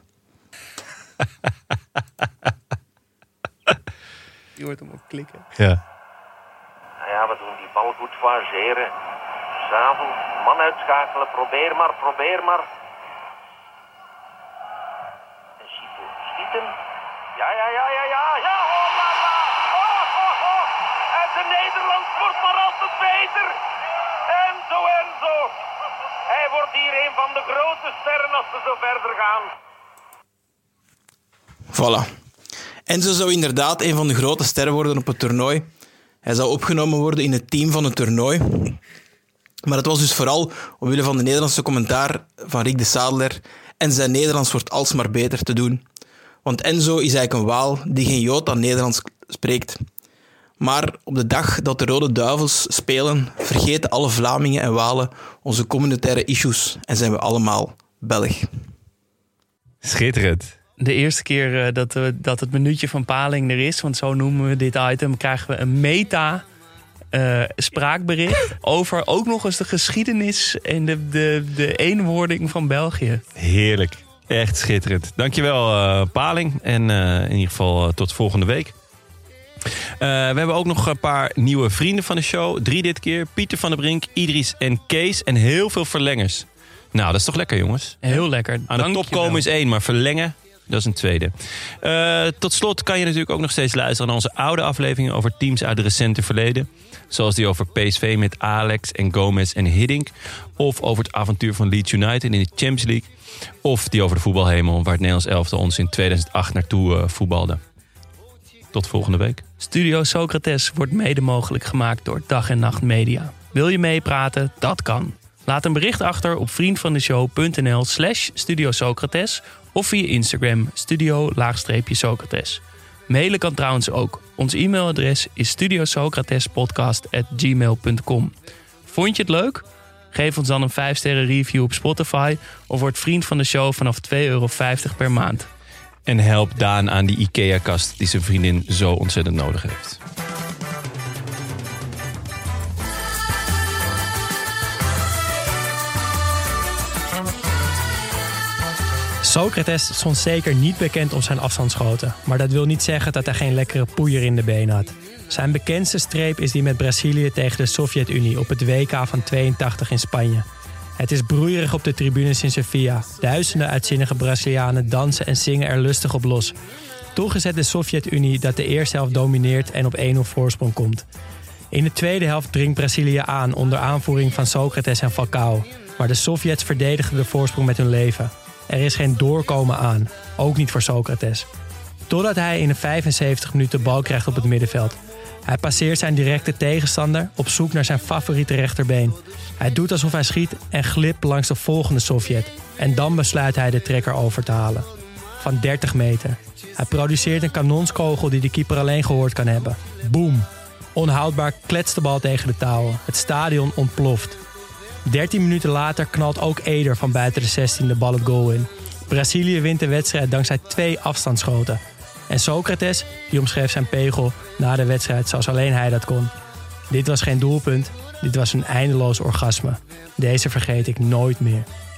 Je hoort hem op klikken.
Ja.
Nou ja, we doen die bal goed fageren. Zavel, man uitschakelen, probeer maar. En Schifo, schieten. Ja, oh la la. Oh. En de Nederlands wordt maar altijd beter. Enzo. Hij wordt hier een van de grote sterren als ze zo verder gaan.
Voilà. Enzo zou inderdaad een van de grote sterren worden op het toernooi. Hij zou opgenomen worden in het team van het toernooi. Maar het was dus vooral omwille van de Nederlandse commentaar van Rick de Sadeler en zijn Nederlands wordt alsmaar beter te doen. Want Enzo is eigenlijk een Waal die geen jota Nederlands spreekt. Maar op de dag dat de Rode Duivels spelen, vergeten alle Vlamingen en Walen onze communautaire issues en zijn we allemaal Belg.
Schitterend.
De eerste keer dat het minuutje van Paling er is, want zo noemen we dit item, krijgen we een meta spraakbericht over ook nog eens de geschiedenis en de eenwording van België.
Heerlijk. Echt schitterend. Dankjewel Paling. En in ieder geval tot volgende week. We hebben ook nog een paar nieuwe vrienden van de show. 3 dit keer. Pieter van der Brink, Idris en Kees. En heel veel verlengers. Nou, dat is toch lekker, jongens?
Heel lekker.
Aan de top komen is 1, maar verlengen, dat is een tweede. Tot slot kan je natuurlijk ook nog steeds luisteren naar onze oude afleveringen over teams uit het recente verleden. Zoals die over PSV met Alex en Gomez en Hiddink. Of over het avontuur van Leeds United in de Champions League. Of die over de voetbalhemel, waar het Nederlands elftal ons in 2008 naartoe voetbalde. Tot volgende week.
Studio Socrates wordt mede mogelijk gemaakt door Dag en Nacht Media. Wil je meepraten? Dat kan. Laat een bericht achter op vriendvandeshow.nl/Studio Socrates of via Instagram studio-Socrates. Mailen kan trouwens ook. Ons e-mailadres is studiosocratespodcast@gmail.com. Vond je het leuk? Geef ons dan een 5-sterren review op Spotify of word vriend van de show vanaf €2,50 per maand.
En help Daan aan die IKEA-kast die zijn vriendin zo ontzettend nodig heeft.
Socrates stond zeker niet bekend om zijn afstandsschoten. Maar dat wil niet zeggen dat hij geen lekkere poeier in de benen had. Zijn bekendste streep is die met Brazilië tegen de Sovjet-Unie op het WK van 82 in Spanje. Het is broeierig op de tribunes in Sevilla. Duizenden uitzinnige Brazilianen dansen en zingen er lustig op los. Toch is het de Sovjet-Unie dat de eerste helft domineert en op 1-0 voorsprong komt. In de tweede helft dringt Brazilië aan onder aanvoering van Socrates en Falcao. Maar de Sovjets verdedigen de voorsprong met hun leven. Er is geen doorkomen aan, ook niet voor Socrates. Totdat hij in de 75 minuten de bal krijgt op het middenveld. Hij passeert zijn directe tegenstander op zoek naar zijn favoriete rechterbeen. Hij doet alsof hij schiet en glipt langs de volgende Sovjet. En dan besluit hij de trekker over te halen. Van 30 meter. Hij produceert een kanonskogel die de keeper alleen gehoord kan hebben. Boom! Onhoudbaar kletst de bal tegen de touwen. Het stadion ontploft. 13 minuten later knalt ook Eder van buiten de 16 de bal het goal in. Brazilië wint de wedstrijd dankzij 2 afstandsschoten. En Socrates, die omschreef zijn pegel na de wedstrijd zoals alleen hij dat kon. Dit was geen doelpunt, dit was een eindeloos orgasme. Deze vergeet ik nooit meer.